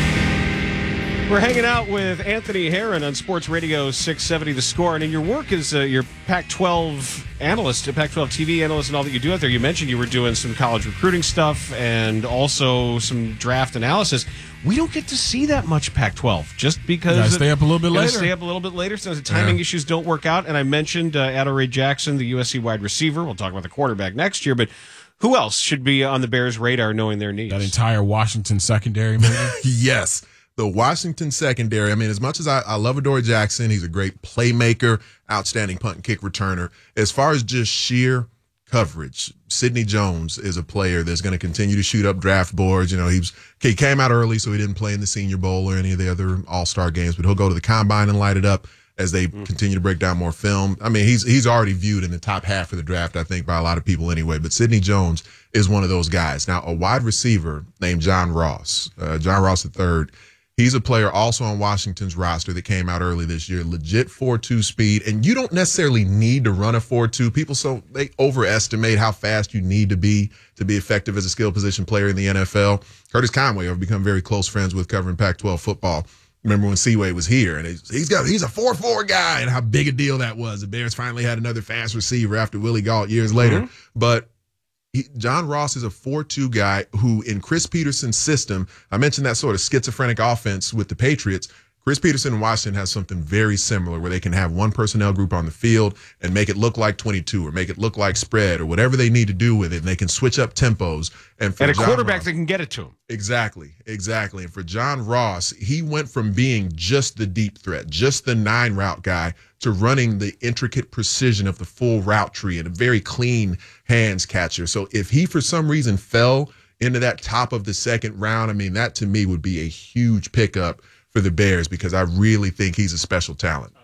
We're hanging out with Anthony Herron on Sports Radio 670 The Score. And in your work as your Pac-12 analyst, a Pac-12 TV analyst, and all that you do out there, you mentioned you were doing some college recruiting stuff and also some draft analysis. We don't get to see that much Pac-12 just because... You stay up a little bit later. Stay up a little bit later, so the timing issues don't work out. And I mentioned Adoree Jackson, the USC wide receiver. We'll talk about the quarterback next year, but who else should be on the Bears' radar knowing their needs? That entire Washington secondary, maybe? Yes. The Washington secondary, I mean, as much as I love Adoree Jackson, he's a great playmaker, outstanding punt and kick returner. As far as just sheer coverage, Sidney Jones is a player that's going to continue to shoot up draft boards. You know, he came out early, so he didn't play in the Senior Bowl or any of the other All-Star games, but he'll go to the Combine and light it up as they continue to break down more film. I mean, he's already viewed in the top half of the draft, I think, by a lot of people anyway, but Sidney Jones is one of those guys. Now, a wide receiver named John Ross III, he's a player also on Washington's roster that came out early this year, legit 4.2 speed, and you don't necessarily need to run a 4.2. People, they overestimate how fast you need to be effective as a skill position player in the NFL. Curtis Conway, I've become very close friends with covering Pac-12 football. Remember when Seaway was here, and he's a 4.4 guy, and how big a deal that was. The Bears finally had another fast receiver after Willie Gault years later. But John Ross is a 4.2 guy who, in Chris Peterson's system, I mentioned that sort of schizophrenic offense with the Patriots. Chris Peterson in Washington has something very similar where they can have one personnel group on the field and make it look like 22 or make it look like spread or whatever they need to do with it. And they can switch up tempos. And a quarterback that can get it to him. Exactly. And for John Ross, he went from being just the deep threat, just the 9 route guy, to running the intricate precision of the full route tree and a very clean hands catcher. So if he, for some reason, fell into that top of the second round, I mean, that to me would be a huge pickup for the Bears because I really think he's a special talent.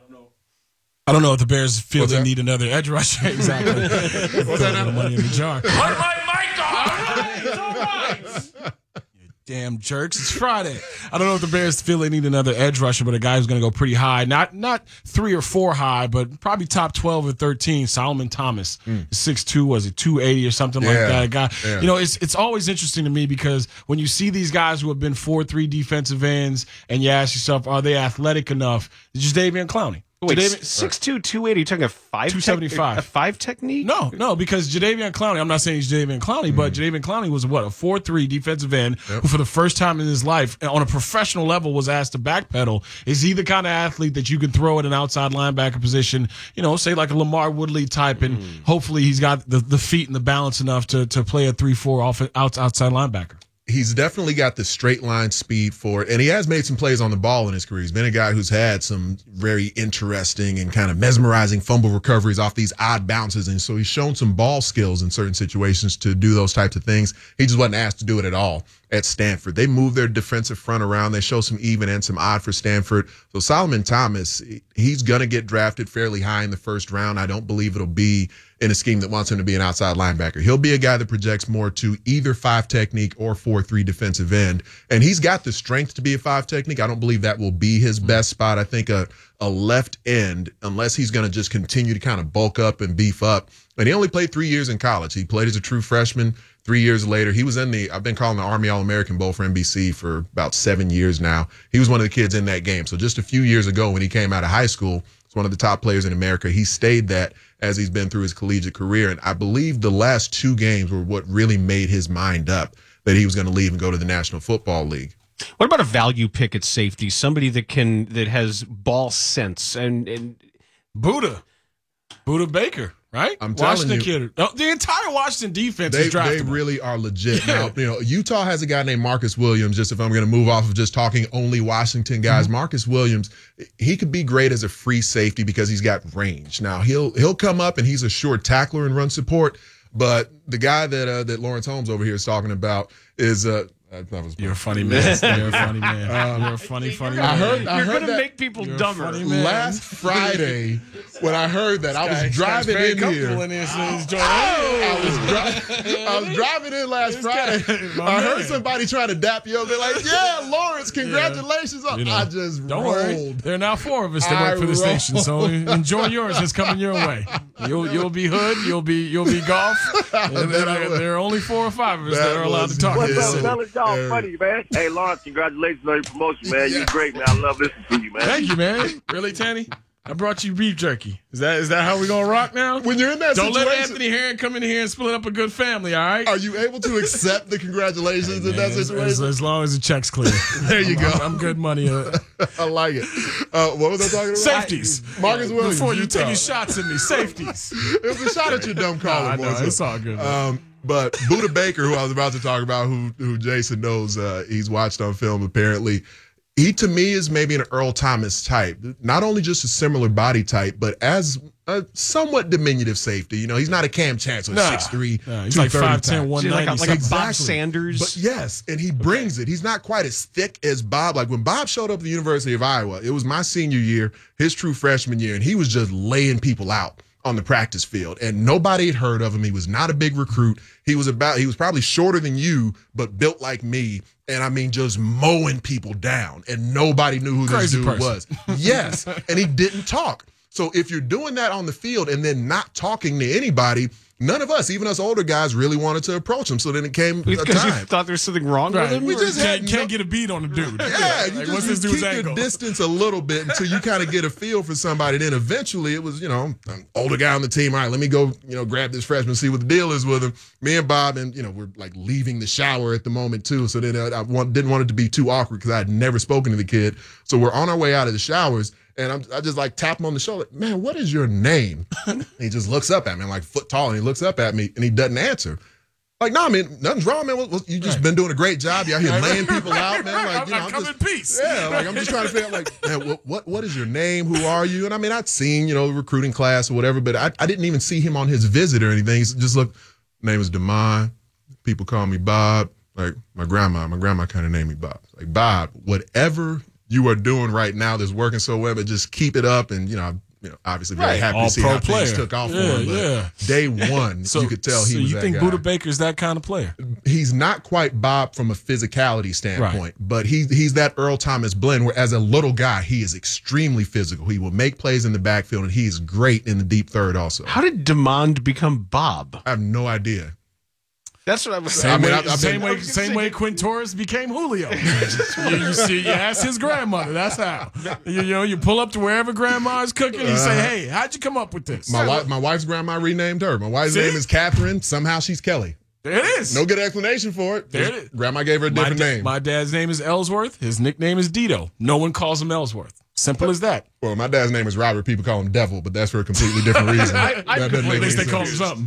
I don't know if the Bears feel they need another edge rusher. Exactly. What's that? The money in the jar. Put my mic on! All right. Damn jerks. It's Friday. I don't know if the Bears feel they need another edge rusher, but a guy who's going to go pretty high. Not 3 or 4 high, but probably top 12 or 13. Solomon Thomas. 6'2", was it 280 or something like that? A guy. Yeah. You know, it's always interesting to me because when you see these guys who have been 4'3" defensive ends and you ask yourself, are they athletic enough? It's Jadeveon Clowney. Wait, 6'2", 280, you're talking a 275? A 5 technique? No, because Jadeveon Clowney, I'm not saying he's Jadeveon Clowney, but Jadeveon Clowney was a 4'3" defensive end who for the first time in his life on a professional level was asked to backpedal. Is he the kind of athlete that you can throw at an outside linebacker position, you know, say like a Lamar Woodley type, and hopefully he's got the feet and the balance enough to play a 3-4 outside linebacker? He's definitely got the straight line speed for it, and he has made some plays on the ball in his career. He's been a guy who's had some very interesting and kind of mesmerizing fumble recoveries off these odd bounces, and so he's shown some ball skills in certain situations to do those types of things. He just wasn't asked to do it at all at Stanford. They moved their defensive front around. They show some even and some odd for Stanford. So Solomon Thomas, he's going to get drafted fairly high in the first round. I don't believe it'll be in a scheme that wants him to be an outside linebacker. He'll be a guy that projects more to either 5 technique or 4-3 defensive end. And he's got the strength to be a 5 technique. I don't believe that will be his best spot. I think a left end, unless he's going to just continue to kind of bulk up and beef up. And he only played 3 years in college. He played as a true freshman. 3 years later, he was I've been calling the Army All-American Bowl for NBC for about 7 years now. He was one of the kids in that game. So just a few years ago when he came out of high school, he's one of the top players in America. He stayed that as he's been through his collegiate career. And I believe the last 2 games were what really made his mind up that he was going to leave and go to the National Football League. What about a value pick at safety? Somebody that has ball sense and Buddha Buda Baker, right? I'm telling Washington you. kid. Oh, the entire Washington defense is draftable. They really are legit. Now, Utah has a guy named Marcus Williams, just if I'm going to move off of just talking only Washington guys. Marcus Williams, he could be great as a free safety because he's got range. Now, he'll come up and he's a sure tackler and run support, but the guy that Lawrence Holmes over here is talking about is You're a funny man. You're a funny man. You're a funny man. I heard You're going to that make people dumber. last Friday when I heard that. I was driving in here. I was driving in last Friday. I heard somebody trying to dap you up. They're like, "Yeah, Lawrence, congratulations!" I just don't rolled. worry. There are now 4 of us that work for the station, so enjoy yours. It's coming your way. You'll be Hood. You'll be Golf. And there are only 4 or 5 of us that are allowed to talk. What's up, fellas? Y'all funny, man. Hey, Lawrence, congratulations on your promotion, man. You're great, man. I love listening to you, man. Thank you, man. Really, Tanny? I brought you beef jerky. Is that how we gonna rock now? When you're in that Don't situation, let Anthony Herron come in here and split up a good family, all right? Are you able to accept the congratulations in that situation? As long as the check's clear. There you go. I'm good money. I like it. What was I talking about? Safeties. Marcus Williams. Before you taking shots at me, safeties. It was a shot at your dumb caller. I know, it's all good. But Buda Baker, who I was about to talk about, who Jason knows, he's watched on film apparently. He, to me, is maybe an Earl Thomas type. Not only just a similar body type, but as a somewhat diminutive safety. He's not a Cam Chancellor, 6'3", he's like 5'10", 190. Like a Bob Sanders. But yes, and he brings it. He's not quite as thick as Bob. Like when Bob showed up at the University of Iowa, it was my senior year, his true freshman year, and he was just laying people out on the practice field, and nobody had heard of him. He was not a big recruit. He was probably shorter than you, but built like me. And I mean, just mowing people down, and nobody knew who this dude was. Yes, and he didn't talk. So if you're doing that on the field and then not talking to anybody, none of us, even us older guys, really wanted to approach him. So then it came a Because you time. thought there was something wrong with him? We just can't get a beat on the dude. Yeah, Like, you what's just this dude's keep angle? your distance a little bit until you kind of get a feel for somebody. Then eventually it was, an older guy on the team. All right, let me go, grab this freshman, see what the deal is with him. Me and Bob, and, we're like leaving the shower at the moment too. So then I didn't want it to be too awkward because I had never spoken to the kid. So we're on our way out of the showers. And I just like tap him on the shoulder. Man, what is your name? He just looks up at me. I'm like foot tall, and he looks up at me, and he doesn't answer. Like, no, nothing's wrong, man. You just been doing a great job. You out here laying people out, man. Like, I come in peace. Yeah, like I'm just trying to figure out, like, man, what is your name? Who are you? And I mean, I'd seen, the recruiting class or whatever, but I didn't even see him on his visit or anything. He just looked. Name is Demond. People call me Bob. Like my grandma kind of named me Bob. Like, Bob, whatever you are doing right now that's working so well, but just keep it up. And, obviously very happy to see how things took off for him. But day one, you could tell he was that guy. So you think Buda Baker's that kind of player? He's not quite Bob from a physicality standpoint, but he's that Earl Thomas blend where as a little guy, he is extremely physical. He will make plays in the backfield, and he is great in the deep third also. How did Demond become Bob? I have no idea. That's what I was saying. Same way Quinn Torres became Julio. you ask his grandmother. That's how. You pull up to wherever grandma is cooking and you say, hey, how'd you come up with this? My wife's grandma renamed her. My wife's name is Catherine. Somehow she's Kelly. There it is. No good explanation for it. There it is. Grandma gave her a different name. My dad's name is Ellsworth. His nickname is Dito. No one calls him Ellsworth. Simple as that. Well, my dad's name is Robert. People call him Devil, but that's for a completely different reason. At least they call him something.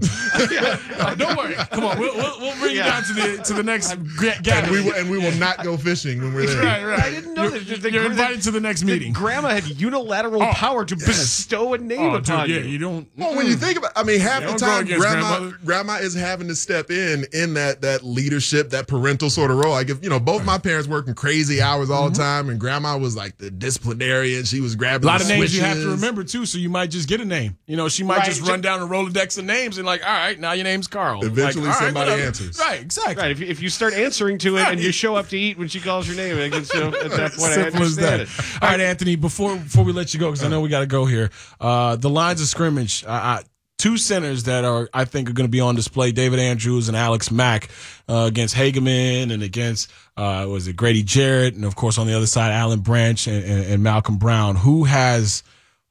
Don't worry. Come on. We'll bring you down to the next gathering. And we will not go fishing when we're there. Right. I didn't know that. You're invited to the next meeting. Grandma had unilateral power to bestow a name upon you. Yeah, you don't. Well, when you think about, half the time grandma is having to step in that leadership, that parental sort of role. Like if both my parents working crazy hours all the time, and grandma was like the disciplinarian. She was grabbing a lot of names switches. you have to remember too, so you might just get a name. She might just run down a Rolodex of names and like, all right, now your name's Carl. Eventually somebody answers. Right, exactly. Right. If you start answering to it and you show up to eat when she calls your name, at that point I Simple as that. understand it. All right, Anthony. Before we let you go, because I know we got to go here. The lines of scrimmage. Two centers that I think are going to be on display: David Andrews and Alex Mack against Hageman and against Grady Jarrett, and of course on the other side Alan Branch and Malcolm Brown. Who has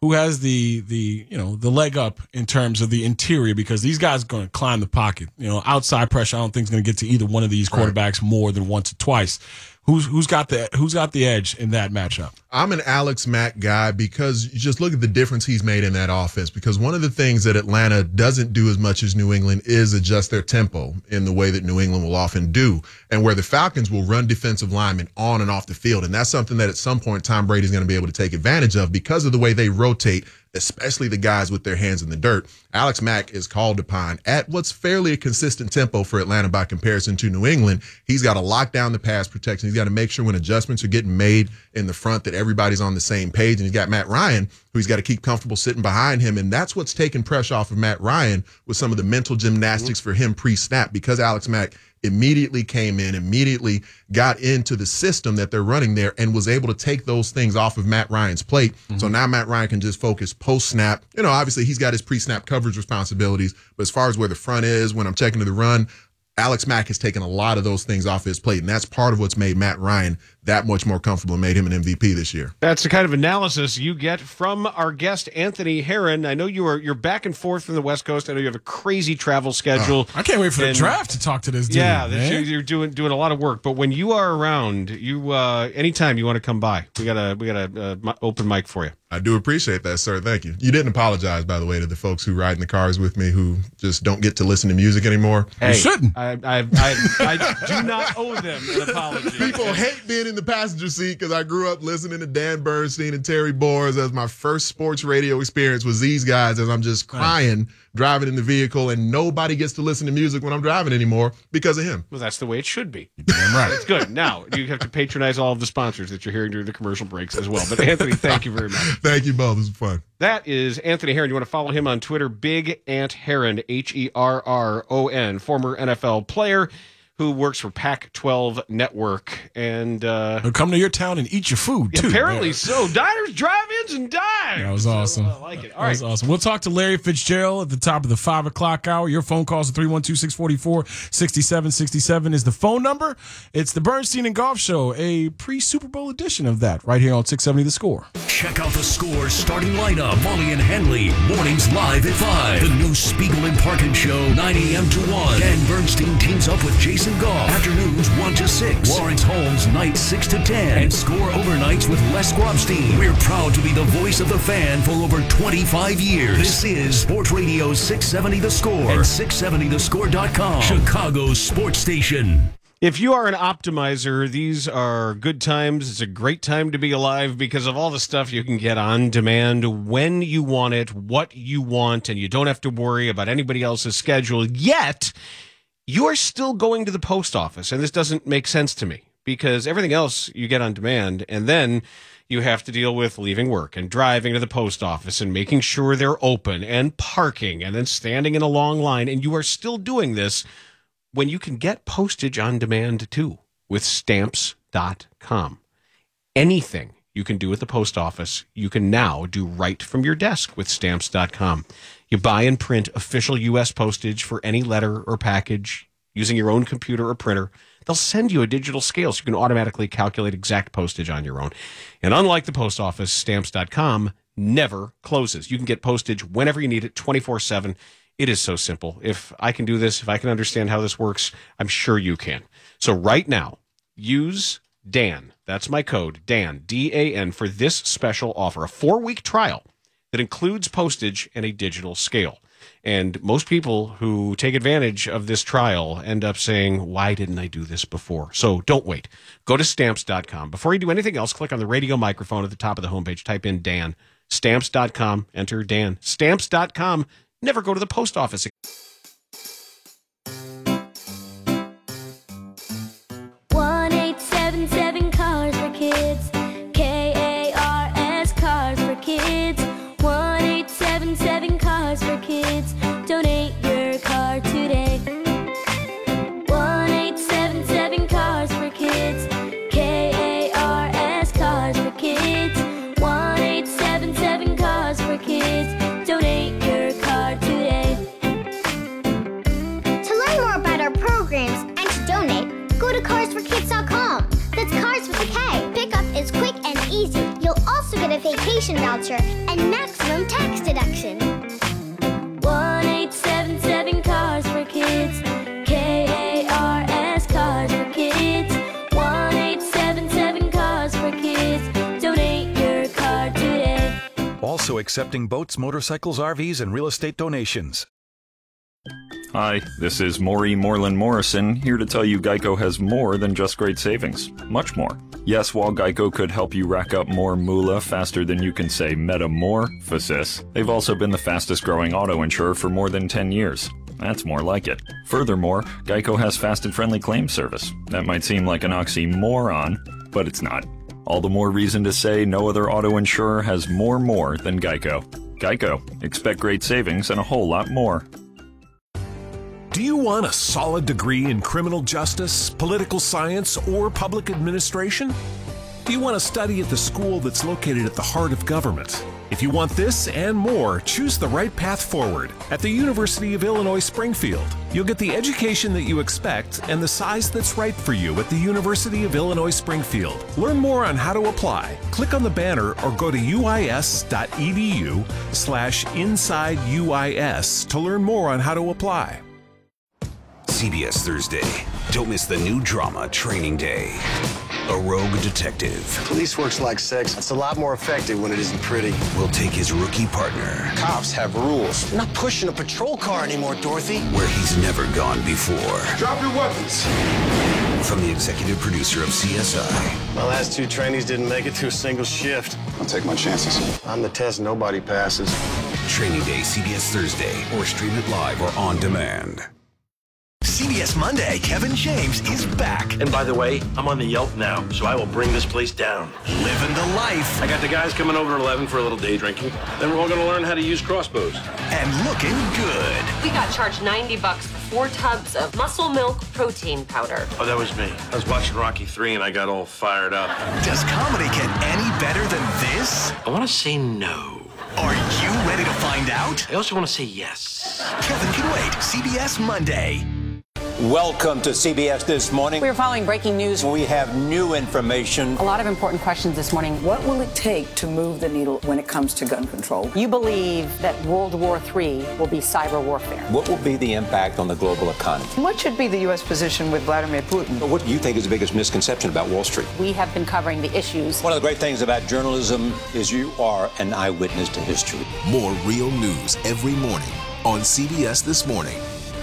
the leg up in terms of the interior, because these guys are going to climb the pocket. Outside pressure I don't think is going to get to either one of these quarterbacks more than once or twice. Who's got the edge in that matchup? I'm an Alex Mack guy because you just look at the difference he's made in that offense. Because one of the things that Atlanta doesn't do as much as New England is adjust their tempo in the way that New England will often do, and where the Falcons will run defensive linemen on and off the field. And that's something that at some point Tom Brady's going to be able to take advantage of because of the way they rotate, especially the guys with their hands in the dirt. Alex Mack is called upon at what's fairly a consistent tempo for Atlanta by comparison to New England. He's got to lock down the pass protection. He's got to make sure when adjustments are getting made in the front that everybody's on the same page. And he's got Matt Ryan, who he's got to keep comfortable sitting behind him. And that's what's taking pressure off of Matt Ryan with some of the mental gymnastics for him pre-snap, because Alex Mack immediately came in, immediately got into the system that they're running there and was able to take those things off of Matt Ryan's plate. So now Matt Ryan can just focus post-snap. You know, obviously he's got his pre-snap coverage responsibilities, but as far as where the front is, when I'm checking to the run, Alex Mack has taken a lot of those things off his plate, and that's part of what's made Matt Ryan that much more comfortable and made him an MVP this year. That's the kind of analysis you get from our guest, Anthony Herron. I know you're back and forth from the West Coast. I know you have a crazy travel schedule. I can't wait for the draft to talk to this dude. Yeah, man. You're doing a lot of work. But when you are around, you anytime you want to come by, we got a open mic for you. I do appreciate that, sir. Thank you. You didn't apologize, by the way, to the folks who ride in the cars with me who just don't get to listen to music anymore. Hey, you shouldn't. I do not owe them an apology. People hate being in the passenger seat because I grew up listening to Dan Bernstein and Terry Boers as my first sports radio experience was these guys as I'm just crying driving in the vehicle, and nobody gets to listen to music when I'm driving anymore because of him. Well, that's the way it should be. Damn right. It's good. Now, you have to patronize all of the sponsors that you're hearing during the commercial breaks as well. But Anthony, thank you very much. Thank you both. This was fun. That is Anthony Herron. You want to follow him on Twitter, Big Ant Herron, Herron, former NFL player who works for Pac-12 Network. And he'll come to your town and eat your food, too. Apparently man. so. Diners, drive-ins, and dives. That was awesome. I like it. All that was awesome. We'll talk to Larry Fitzgerald at the top of the 5 o'clock hour. Your phone calls at 312-644-6767 is the phone number. It's the Bernstein and Golf Show, a pre-Super Bowl edition of that, right here on 670 The Score. Check out the Score starting lineup. Molly and Hanley, mornings live at 5. The new Spiegel and Parkin Show, 9 a.m. to 1. Dan Bernstein teams up with Jason Goff. Afternoons 1 to 6. Lawrence Holmes, nights 6 to 10. And Score overnights with Les Grobstein. We're proud to be the voice of the fan for over 25 years. This is Sports Radio 670 The Score and 670thescore.com. Chicago's sports station. If you are an optimizer, these are good times. It's a great time to be alive because of all the stuff you can get on demand when you want it, what you want, and you don't have to worry about anybody else's schedule. Yet, you're still going to the post office, and this doesn't make sense to me because everything else you get on demand, and then you have to deal with leaving work and driving to the post office and making sure they're open and parking and then standing in a long line, and you are still doing this when you can get postage on demand too with Stamps.com. Anything you can do at the post office, you can now do right from your desk with Stamps.com. You buy and print official U.S. postage for any letter or package using your own computer or printer. They'll send you a digital scale so you can automatically calculate exact postage on your own. And unlike the post office, Stamps.com never closes. You can get postage whenever you need it, 24/7. It is so simple. If I can do this, if I can understand how this works, I'm sure you can. So right now, use Dan. That's my code, Dan, D-A-N, for this special offer, a 4-week trial that includes postage and a digital scale. And most people who take advantage of this trial end up saying, why didn't I do this before? So don't wait. Go to Stamps.com. Before you do anything else, click on the radio microphone at the top of the homepage. Type in Dan. Stamps.com. Enter Dan. Stamps.com. Never go to the post office. Cars for Kids. K-A-R-S, Cars for Kids. 1-877 Cars for Kids. Donate your car today. 1-877 Cars for Kids. K-A-R-S, Cars for Kids. 1-877 Cars for Kids. Donate your car today. To learn more about our programs and to donate, go to carsforkids.com. That's Cars with a K. Pickup is quick and easy. You'll also get a vacation voucher and maximum tax deduction. 1-877 Cars for Kids. K-A-R-S, Cars for Kids. 1-877 accepting boats, motorcycles, RVs, and real estate donations. Hi, this is Maury Moreland Morrison, here to tell you Geico has more than just great savings. Much more. Yes, while Geico could help you rack up more moolah faster than you can say metamorphosis, they've also been the fastest growing auto insurer for more than 10 years. That's more like it. Furthermore, Geico has fast and friendly claim service. That might seem like an oxymoron, but it's not. All the more reason to say no other auto insurer has more than Geico. Geico. Expect great savings and a whole lot more. Do you want a solid degree in criminal justice, political science, or public administration? Do you want to study at the school that's located at the heart of government? If you want this and more, choose the right path forward at the University of Illinois Springfield. You'll get the education that you expect and the size that's right for you at the University of Illinois Springfield. Learn more on how to apply. Click on the banner or go to uis.edu/InsideUIS to learn more on how to apply. CBS Thursday. Don't miss the new drama Training Day. A rogue detective. Police work's like sex. It's a lot more effective when it isn't pretty. Will take his rookie partner. Cops have rules. You're not pushing a patrol car anymore, Dorothy. Where he's never gone before. Drop your weapons. From the executive producer of CSI. My last 2 trainees didn't make it to a single shift. I'll take my chances. I'm the test nobody passes. Training Day, CBS Thursday, or stream it live or on demand. CBS Monday, Kevin James is back. And by the way, I'm on the Yelp now, so I will bring this place down. Living the life. I got the guys coming over at 11 for a little day drinking. Then we're all going to learn how to use crossbows. And looking good. We got charged $90 for 4 tubs of muscle milk protein powder. Oh, that was me. I was watching Rocky 3 and I got all fired up. Does comedy get any better than this? I want to say no. Are you ready to find out? I also want to say yes. Kevin can wait. CBS Monday. Welcome to CBS This Morning. We're following breaking news. We have new information. A lot of important questions this morning. What will it take to move the needle when it comes to gun control? You believe that World War III will be cyber warfare. What will be the impact on the global economy? What should be the U.S. position with Vladimir Putin? What do you think is the biggest misconception about Wall Street? We have been covering the issues. One of the great things about journalism is you are an eyewitness to history. More real news every morning on CBS This Morning.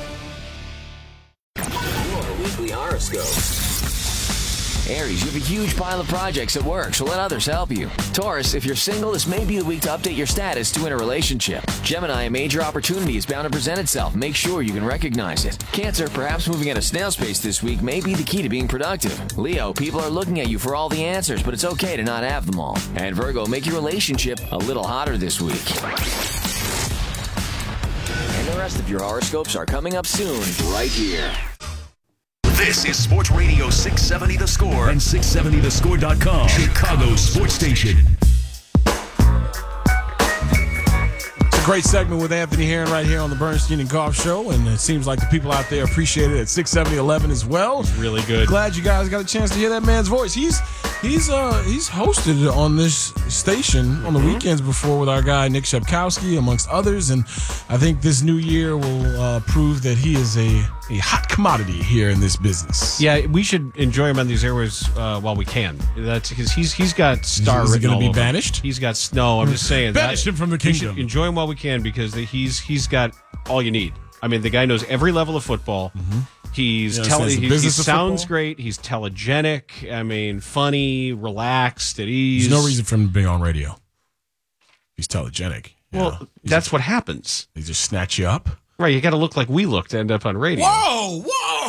Aries, you have a huge pile of projects at work, so let others help you. Taurus, if you're single, this may be the week to update your status to win a relationship. Gemini, a major opportunity is bound to present itself. Make sure you can recognize it. Cancer, perhaps moving at a snail's pace this week may be the key to being productive. Leo, people are looking at you for all the answers, but it's okay to not have them all. And Virgo, make your relationship a little hotter this week. And the rest of your horoscopes are coming up soon, right here. This is Sports Radio 670 The Score and 670thescore.com, Chicago's sports station. It's a great segment with Anthony Herron right here on the Bernstein and Goff Show, and it seems like the people out there appreciate it at 670-11 as well. It's really good. Glad you guys got a chance to hear that man's voice. He's hosted on this station on the weekends before with our guy Nick Shepkowski, amongst others, and I think this new year will prove that he is a hot commodity here in this business. Yeah, we should enjoy him on these airways while we can. That's because he's got star. Is he going to be banished? He's got no. I'm just saying. Banish him from the kingdom. We should enjoy him while we can because he's got all you need. I mean, the guy knows every level of football. Mm-hmm. He sounds great. He's telegenic. I mean, funny, relaxed, at ease. There's no reason for him to be on radio. He's telegenic. Well, that's what happens. They just snatch you up. Right, you got to look like we look to end up on radio. Whoa!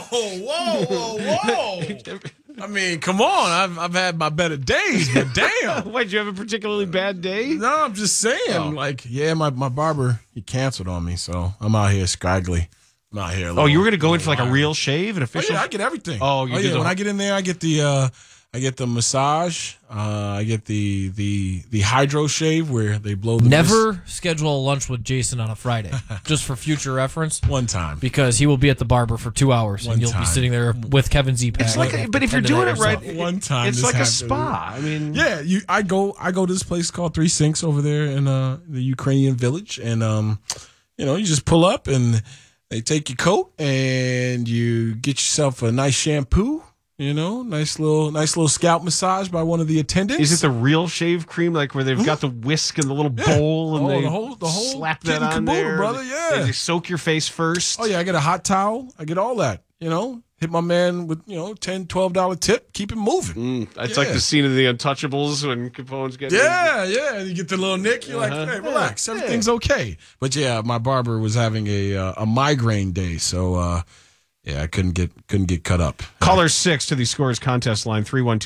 I mean, come on. I've had my better days, but damn. Wait, did you have a particularly bad day? No, I'm just saying. My barber, he canceled on me, so I'm out here scraggly. I'm out here. You were going to go in for like a real shave, an official? I get everything. When I get in there, I get the massage. I get the hydro shave where they blow the Never schedule a lunch with Jason on a Friday, just for future reference. One time. Because he will be at the barber for 2 hours, and you'll be sitting there with Kevin Zipak. It's like, but if you're doing it right, one time, it's like a spa. I mean, yeah, I go to this place called Three Sinks over there in the Ukrainian village, and you just pull up and they take your coat and you get yourself a nice shampoo. You know, nice little scalp massage by one of the attendants. Is it the real shave cream, like where they've got the whisk and the little bowl and they the whole slap kit that and on caboodle, there, brother? Yeah, they soak your face first. Oh yeah, I get a hot towel. I get all that. You know, hit my man with $10, $12 tip. Keep it moving. It's like the scene of The Untouchables when Capone's getting. Yeah. And you get the little nick. You're like, hey, relax, everything's okay. But yeah, my barber was having a migraine day, so. Yeah, I couldn't get cut up. Caller 6 to the Scores contest line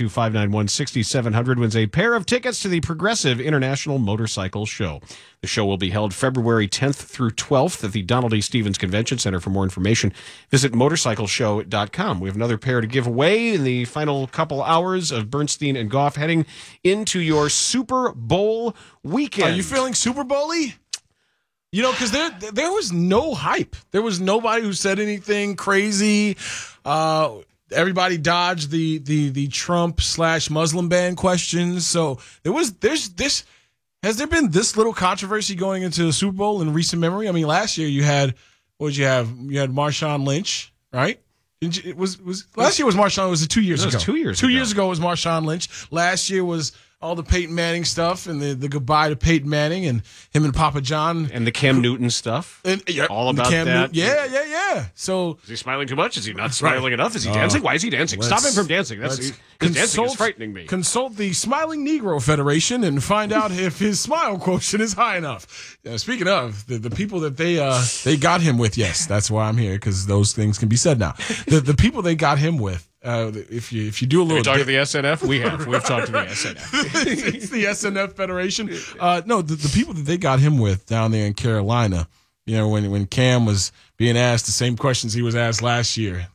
312-591-6700 wins a pair of tickets to the Progressive International Motorcycle Show. The show will be held February 10th through 12th at the Donald E. Stevens Convention Center. For more information, visit motorcycleshow.com. We have another pair to give away in the final couple hours of Bernstein and Goff heading into your Super Bowl weekend. Are you feeling Super Bowl-y? You know, because there was no hype. There was nobody who said anything crazy. Everybody dodged the Trump/Muslim ban questions. So has there been this little controversy going into the Super Bowl in recent memory? I mean, last year you had You had Marshawn Lynch, right? Last year was Marshawn. Was it 2 years ago? It was 2 years. 2 years ago was Marshawn Lynch. Last year was all the Peyton Manning stuff and the goodbye to Peyton Manning and him and Papa John and the Cam Newton stuff. All about that. Yeah. So is he smiling too much? Is he not smiling enough? Is he dancing? Why is he dancing? Stop him from dancing. His dancing is frightening me. Consult the Smiling Negro Federation and find out if his smile quotient is high enough. Speaking of the people that they got him with, yes, that's why I'm here, because those things can be said now. The people they got him with. If you do a little, talk to the SNF. We've talked to the SNF. It's the SNF Federation. No, the people that they got him with down there in Carolina. You know, when Cam was being asked the same questions he was asked last year,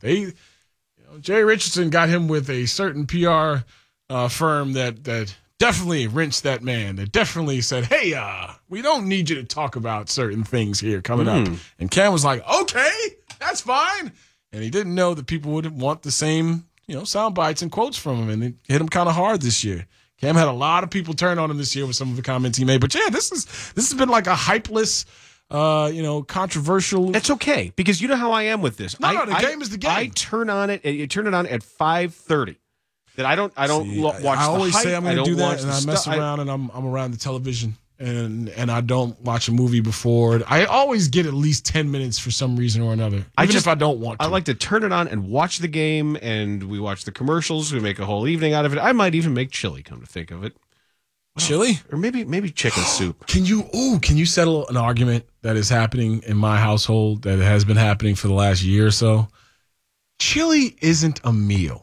Jerry Richardson got him with a certain PR firm that definitely rinsed that man. That definitely said, "Hey, we don't need you to talk about certain things here coming up." And Cam was like, "Okay, that's fine." And he didn't know that people would want the same, sound bites and quotes from him. And it hit him kind of hard this year. Cam had a lot of people turn on him this year with some of the comments he made. But yeah, this has been like a hypeless, controversial. It's okay, because you know how I am with this. No, the game is the game. I turn on it. You turn it on at 5:30. That I don't watch. I always say I'm going to do that, and I mess stuff. around, and I'm around the television. And I don't watch a movie before. I always get at least 10 minutes for some reason or another, even if I don't want to. I like to turn it on and watch the game, and we watch the commercials. We make a whole evening out of it. I might even make chili, come to think of it. Chili? Or maybe chicken soup. Can you settle an argument that is happening in my household that has been happening for the last year or so? Chili isn't a meal,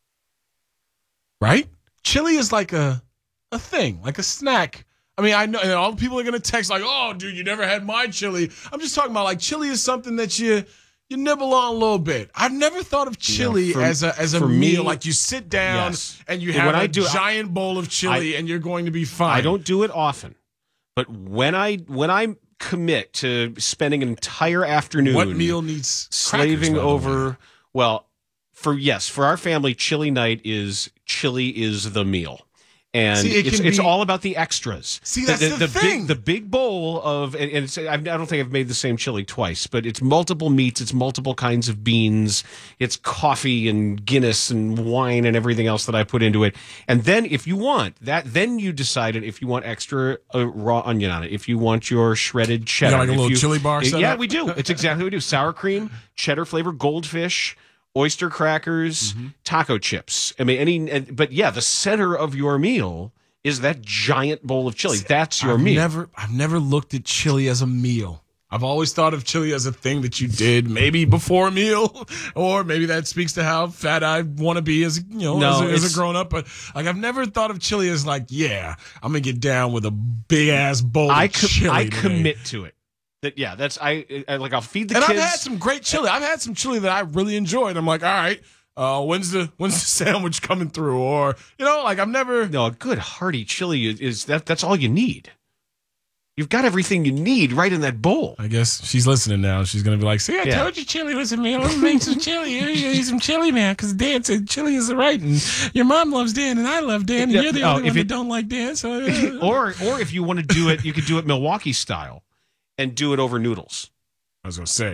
right? Chili is like a thing, like a snack. I mean, I know and all the people are going to text like, "Oh, dude, you never had my chili." I'm just talking about like chili is something that you nibble on a little bit. I've never thought of chili as a meal. Like you sit down and you have a giant bowl of chili and you're going to be fine. I don't do it often, but when I commit to spending an entire afternoon, what meal needs slaving over? Well, for our family, chili night is the meal. And it's all about the extras. See, that's the thing. The big bowl of, and I don't think I've made the same chili twice, but it's multiple meats, it's multiple kinds of beans, it's coffee and Guinness and wine and everything else that I put into it. And then if you want that, then you decide if you want extra raw onion on it, if you want your shredded cheddar. Like a little chili bar setup? Yeah, we do. It's exactly what we do. Sour cream, cheddar flavor, goldfish, oyster crackers, taco chips. I mean, but the center of your meal is that giant bowl of chili. That's your meal. I've never looked at chili as a meal. I've always thought of chili as a thing that you did maybe before a meal, or maybe that speaks to how fat I want to be as a grown up. But like, I've never thought of chili as like, I'm gonna get down with a big ass bowl of chili. I commit to it. That's I I'll feed the kids. And I've had some great chili. I've had some chili that I really enjoyed. I'm like, all right, when's the sandwich coming through? Or I've never. No, a good hearty chili is that's all you need. You've got everything you need right in that bowl. I guess she's listening now. She's gonna be like, "See, I told you chili was a meal. Let's make some chili. You eat some chili now, because Dan said chili is right, and your mom loves Dan, and I love Dan, and you're the only one that don't like Dan." So, or if you want to do it, you could do it Milwaukee style. And do it over noodles. I was going to say.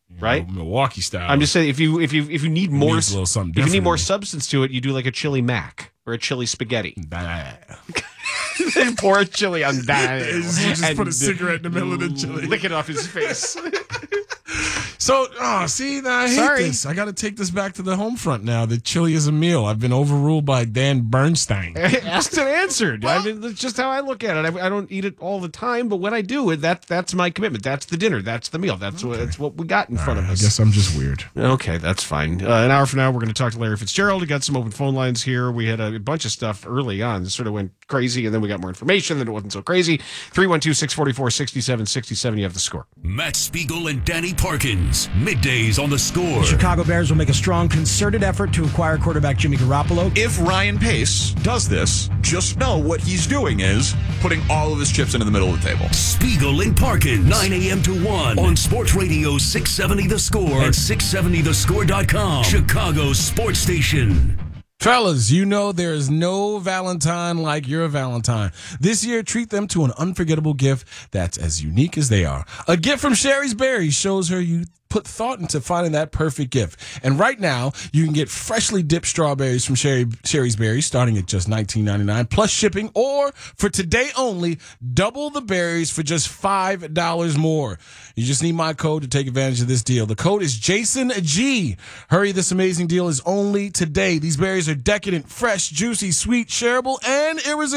right? Milwaukee style. I'm just saying if you need more needs a little something if you need more different. substance to it, you do like a chili mac or a chili spaghetti. Then pour a chili on that. Just put a cigarette in the middle of the chili. Lick it off his face. So, see, now I hate this. I got to take this back to the home front now. The chili is a meal. I've been overruled by Dan Bernstein. Asked and answered. I mean, that's just how I look at it. I don't eat it all the time, but when I do, that's my commitment. That's the dinner. That's the meal. That's what we got in front of us. I guess I'm just weird. Okay, that's fine. An hour from now, we're going to talk to Larry Fitzgerald. We got some open phone lines here. We had a bunch of stuff early on. It sort of went crazy, and then we got more information, then it wasn't so crazy. 312-644-6767. You have the score. Matt Spiegel and Danny Parkins. Middays on the Score. The Chicago Bears will make a strong, concerted effort to acquire quarterback Jimmy Garoppolo. If Ryan Pace does this, just know what he's doing is putting all of his chips into the middle of the table. Spiegel and Parkins, 9 a.m. to 1 on Sports Radio 670 The Score and 670thescore.com. Chicago's sports station. Fellas, you know there is no Valentine like your Valentine. This year, treat them to an unforgettable gift that's as unique as they are. A gift from Sherry's Berries shows her you put thought into finding that perfect gift. And right now, you can get freshly dipped strawberries from Sherry's Berries starting at just $19.99 plus shipping, or for today only, double the berries for just $5 more. You just need my code to take advantage of this deal. The code is Jason G. Hurry, this amazing deal is only today. These berries are decadent, fresh, juicy, sweet, shareable, and irresistible.